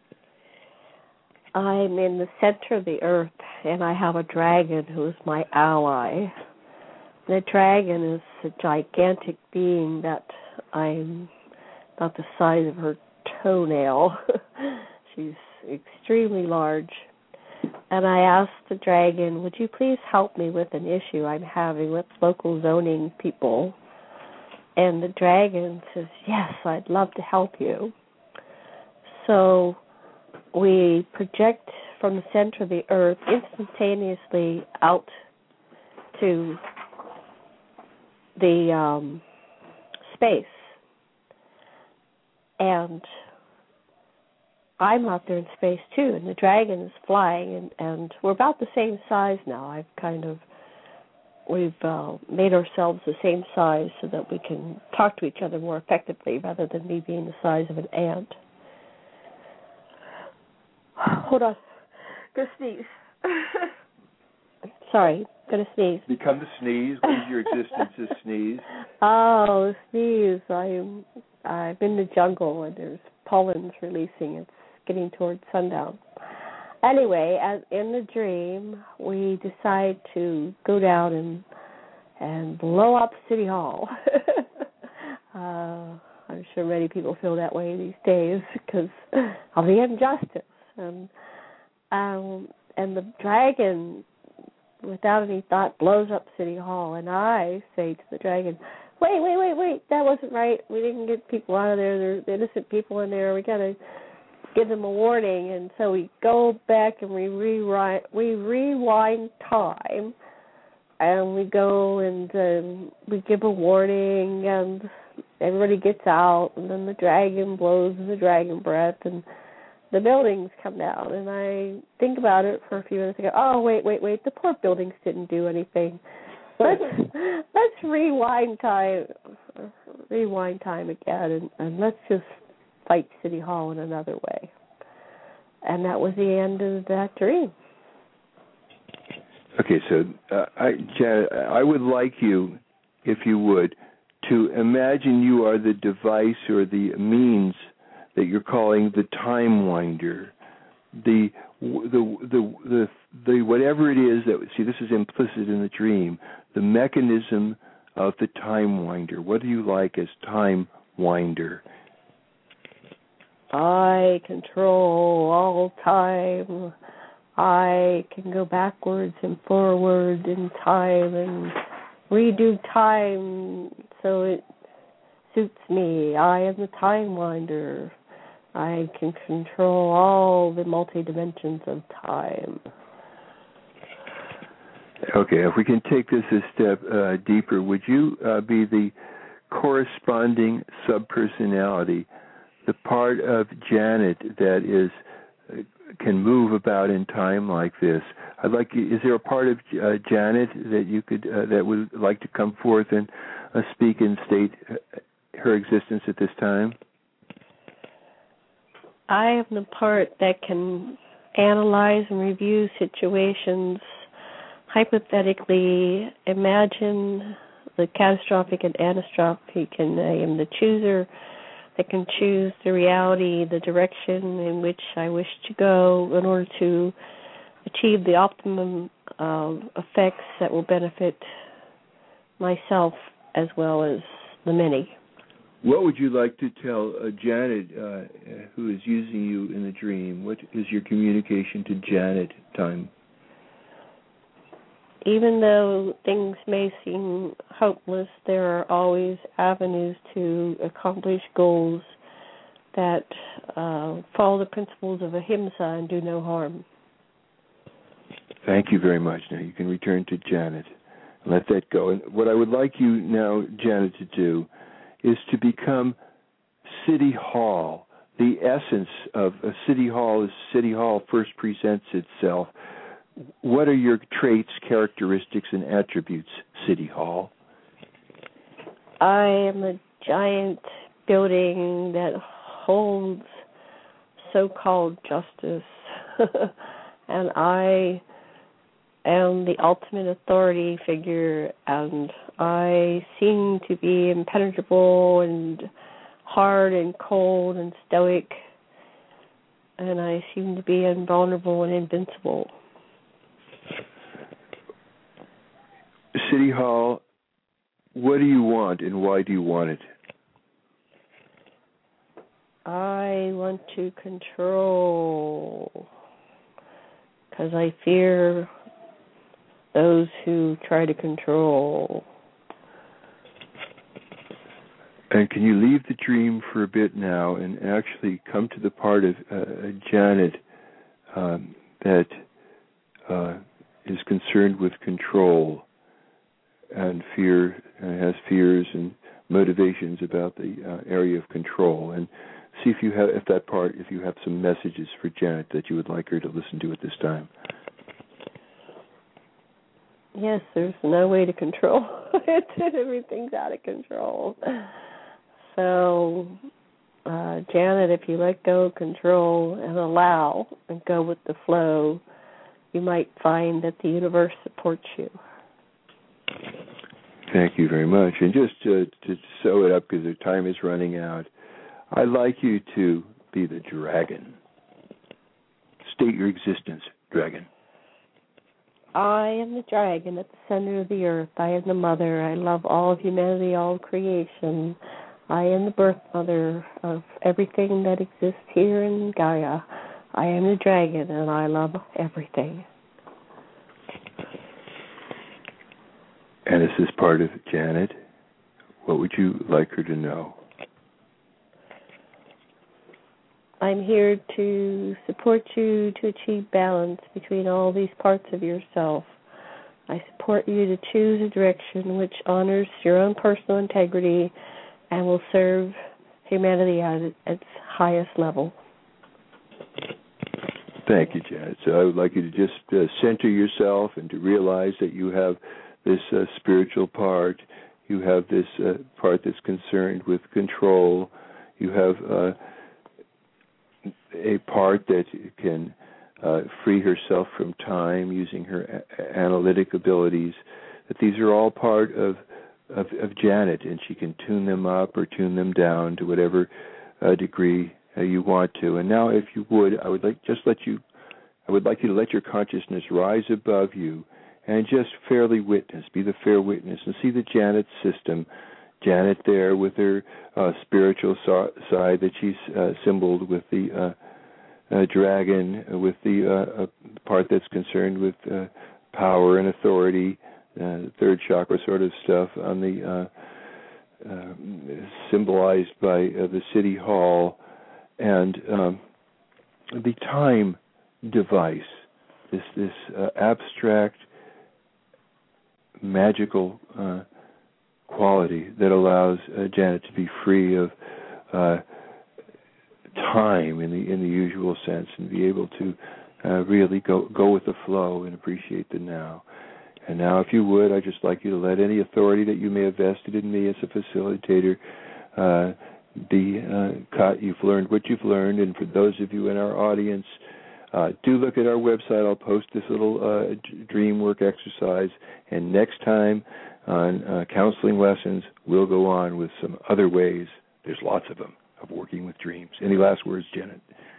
I'm in the center of the earth, and I have a dragon who's my ally. The dragon is a gigantic being that I'm about the size of her toenail. She's extremely large. and I asked the dragon, would you please help me with an issue I'm having with local zoning people? And the dragon says, yes, I'd love to help you. So we project from the center of the earth instantaneously out to the um, space. And I'm out there in space too, and the dragon is flying, and, and we're about the same size now. I've kind of, we've uh, made ourselves the same size so that we can talk to each other more effectively rather than me being the size of an ant. Hold on. Go sneeze. Sorry, gonna sneeze. Become the sneeze. What is your existence as sneeze? Oh, sneeze. I'm, I'm in the jungle and there's pollens releasing. It's getting towards sundown. Anyway, as in the dream, we decide to go down and and blow up City Hall. uh, I'm sure many people feel that way these days because of the injustice. And um, and the dragon, without any thought, blows up City Hall. And I say to the dragon, wait, wait, wait, wait, that wasn't right. We didn't get people out of there. There's innocent people in there. We got to give them a warning. And so we go back and we rewrite, we rewind time, and we go and um, we give a warning, and everybody gets out, and then the dragon blows the dragon breath, and the buildings come down. And I think about it for a few minutes and go, oh, wait, wait, wait, the poor buildings didn't do anything. Let's let's rewind time, rewind time again, and, and let's just fight City Hall in another way. And that was the end of that dream. Okay, so uh, I, Janet, I would like you, if you would, to imagine you are the device or the means that you're calling the time winder, the the the the, the whatever it is that, see, this is implicit in the dream, the mechanism of the time winder. What do you like as time winder? I control all time. I can go backwards and forward in time and redo time so it suits me. I am the time winder. I can control all the multi-dimensions of time. Okay, if we can take this a step uh, deeper, would you uh, be the corresponding subpersonality, the part of Janet that is uh, can move about in time like this? I'd like. Is there a part of uh, Janet that you could uh, that would like to come forth and uh, speak and state uh, her existence at this time? I am the part that can analyze and review situations, hypothetically imagine the catastrophic and anastrophic, and I am the chooser that can choose the reality, the direction in which I wish to go in order to achieve the optimum uh, effects that will benefit myself as well as the many. What would you like to tell uh, Janet, uh, who is using you in the dream? What is your communication to Janet time? Even though things may seem hopeless, there are always avenues to accomplish goals that uh, follow the principles of ahimsa and do no harm. Thank you very much. Now you can return to Janet. Let that go. And what I would like you now, Janet, to do is to become City Hall. The essence of a City Hall is City Hall first presents itself. What are your traits, characteristics, and attributes, City Hall? I am a giant building that holds so-called justice, and I am the ultimate authority figure, and I seem to be impenetrable and hard and cold and stoic, and I seem to be invulnerable and invincible. City Hall, what do you want and why do you want it? I want to control because I fear those who try to control. And can you leave the dream for a bit now and actually come to the part of uh, Janet um, that uh, is concerned with control and fear, uh, has fears and motivations about the uh, area of control, and see if you have, if that part, if you have some messages for Janet that you would like her to listen to at this time. Yes, there's no way to control it. Everything's out of control. So, uh, Janet, if you let go of control and allow and go with the flow, you might find that the universe supports you. Thank you very much. And just to, to sew it up, because the time is running out, I'd like you to be the dragon. State your existence, dragon. I am the dragon at the center of the earth. I am the mother. I love all of humanity, all of creation. I am the birth mother of everything that exists here in Gaia. I am the dragon, and I love everything. And this is part of Janet. What would you like her to know? I'm here to support you to achieve balance between all these parts of yourself. I support you to choose a direction which honors your own personal integrity and will serve humanity at its highest level. Thank you, Janet. So I would like you to just uh, center yourself and to realize that you have this uh, spiritual part. You have this uh, part that's concerned with control. You have uh, a part that can uh, free herself from time using her a- analytic abilities. That these are all part of, of of Janet, and she can tune them up or tune them down to whatever uh, degree uh, you want to. And now, if you would, I would like just let you. I would like you to let your consciousness rise above you and just fairly witness, be the fair witness, and see the Janet system. Janet there with her uh, spiritual so- side that she's uh, symboled with the uh, uh, dragon, uh, with the uh, uh, part that's concerned with uh, power and authority, uh, third chakra sort of stuff, on the uh, uh, symbolized by uh, the city hall, and um, the time device, this this uh, abstract, magical uh, quality that allows uh, Janet to be free of uh, time in the in the usual sense and be able to uh, really go go with the flow and appreciate the now. And now, if you would, I'd just like you to let any authority that you may have vested in me as a facilitator uh, be uh, caught. You've learned what you've learned, and for those of you in our audience, Uh, do look at our website. I'll post this little uh, dream work exercise. And next time on uh, counseling lessons, we'll go on with some other ways, there's lots of them, of working with dreams. Any last words, Janet?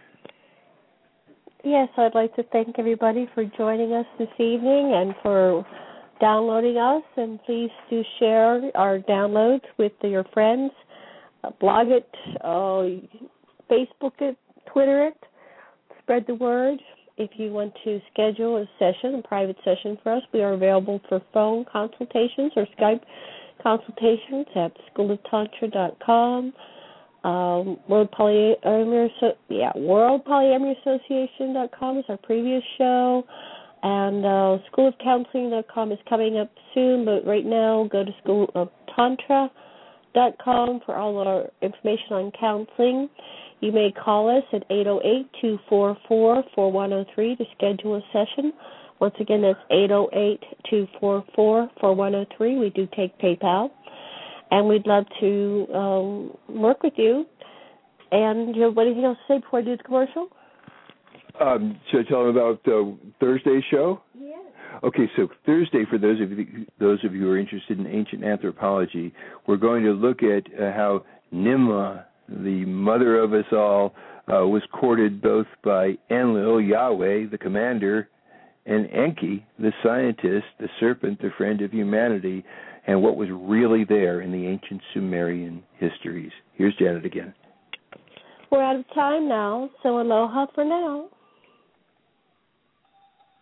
Yes, I'd like to thank everybody for joining us this evening and for downloading us. And please do share our downloads with your friends. Uh, blog it, uh, Facebook it, Twitter it. Spread the word. If you want to schedule a session, a private session for us, we are available for phone consultations or Skype consultations at school of tantra dot com. Um, World Polyamory, yeah, World Polyamory Association dot com is our previous show, and uh, school of counseling dot com is coming up soon. But right now, go to school of tantra dot com for all our information on counseling. You may call us at eight oh eight, two four four, four one oh three to schedule a session. Once again, that's eight oh eight, two four four, four one oh three. We do take PayPal. And we'd love to um, work with you. And you know, what anything else to say before I do the commercial? Um, should I tell them about uh, Thursday's show? Yes. Okay, so Thursday, for those of you, those of you who are interested in ancient anthropology, we're going to look at uh, how Nimla, the mother of us all, uh, was courted both by Enlil, Yahweh, the commander, and Enki, the scientist, the serpent, the friend of humanity, and what was really there in the ancient Sumerian histories. Here's Janet again. We're out of time now, so aloha for now.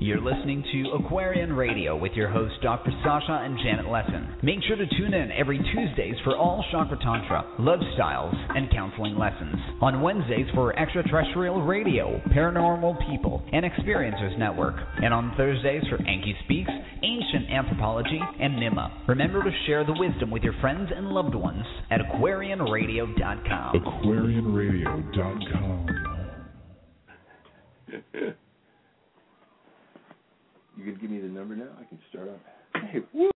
You're listening to Aquarian Radio with your hosts, Doctor Sasha and Janet Lessin. Make sure to tune in every Tuesdays for all Chakra Tantra, love styles, and counseling lessons. On Wednesdays for Extraterrestrial Radio, Paranormal People, and Experiencers Network. And on Thursdays for Enki Speaks, Ancient Anthropology, and N I M A. Remember to share the wisdom with your friends and loved ones at aquarian radio dot com. aquarian radio dot com. You can give me the number now? I can start off. Hey, woo!